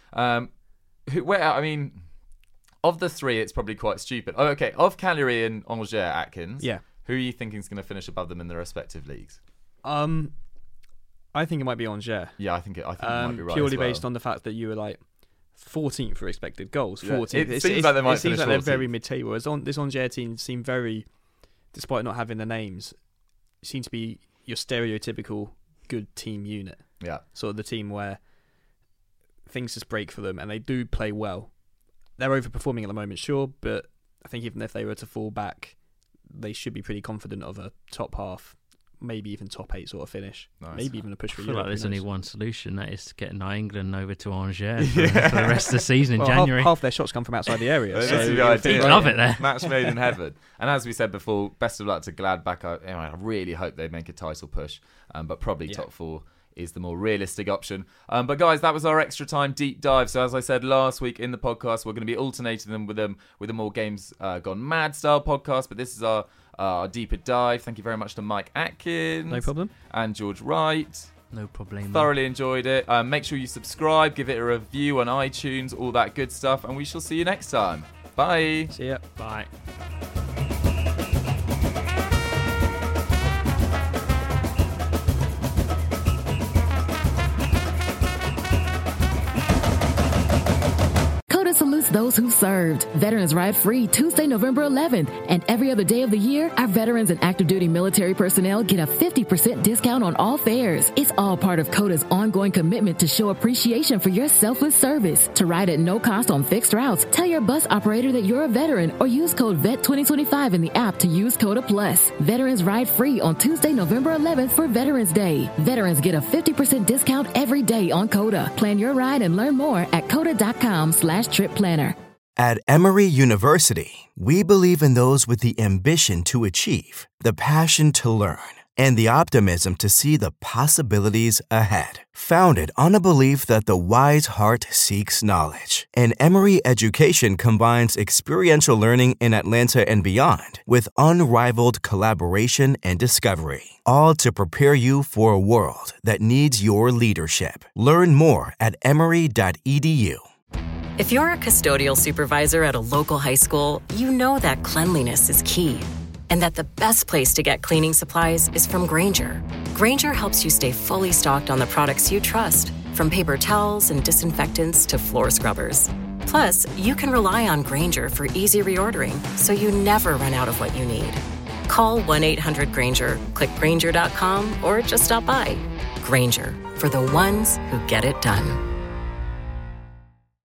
Of the three, it's probably quite stupid. Oh, okay. Of Cagliari and Angers, Atkins, who are you thinking is going to finish above them in their respective leagues?
I think it might be Angers.
Yeah, I think it might be right.
Purely
as well.
based on the fact that you were like 14th for expected goals. 14th.
It seems like they might finish 14th.
They're very mid-table. This Angers team seem very, despite not having the names, seem to be your stereotypical good team unit.
Yeah.
Sort of the team where things just break for them and they do play well. They're overperforming at the moment, sure, but I think even if they were to fall back, they should be pretty confident of a top half, maybe even top 8 sort of finish. Nice. Maybe even a push for Europe.
I feel like there's only one solution, that is to get Nainggolan over to Angers for the rest of the season in January.
Half their shots come from outside the area.
So
this
is the idea.
Love it there.
Match made in heaven. And as we said before, best of luck to Gladbach. I really hope they make a title push, but probably top 4 is the more realistic option. But guys, that was our Extra Time deep dive. So as I said last week in the podcast, we're going to be alternating them with a more Games Gone Mad style podcast. But this is our deeper dive. Thank you very much to Mike Atkins.
No problem.
And George Wright.
No problem.
Thoroughly enjoyed it. Make sure you subscribe, give it a review on iTunes, all that good stuff. And we shall see you next time. Bye.
See ya.
Bye.
Salutes those who served. Veterans Ride Free Tuesday, November 11th. And every other day of the year, our veterans and active duty military personnel get a 50% discount on all fares. It's all part of CODA's ongoing commitment to show appreciation for your selfless service. To ride at no cost on fixed routes, tell your bus operator that you're a veteran or use code VET2025 in the app to use CODA Plus. Veterans Ride Free on Tuesday, November 11th for Veterans Day. Veterans get a 50% discount every day on CODA. Plan your ride and learn more at coda.com/trip planner.
At Emory University, we believe in those with the ambition to achieve, the passion to learn, and the optimism to see the possibilities ahead. Founded on a belief that the wise heart seeks knowledge, and Emory Education combines experiential learning in Atlanta and beyond with unrivaled collaboration and discovery, all to prepare you for a world that needs your leadership. Learn more at emory.edu.
If you're a custodial supervisor at a local high school, you know that cleanliness is key, and that the best place to get cleaning supplies is from Grainger. Grainger helps you stay fully stocked on the products you trust, from paper towels and disinfectants to floor scrubbers. Plus, you can rely on Grainger for easy reordering, so you never run out of what you need. Call 1-800-GRAINGER, click Grainger.com, or just stop by. Grainger, for the ones who get it done.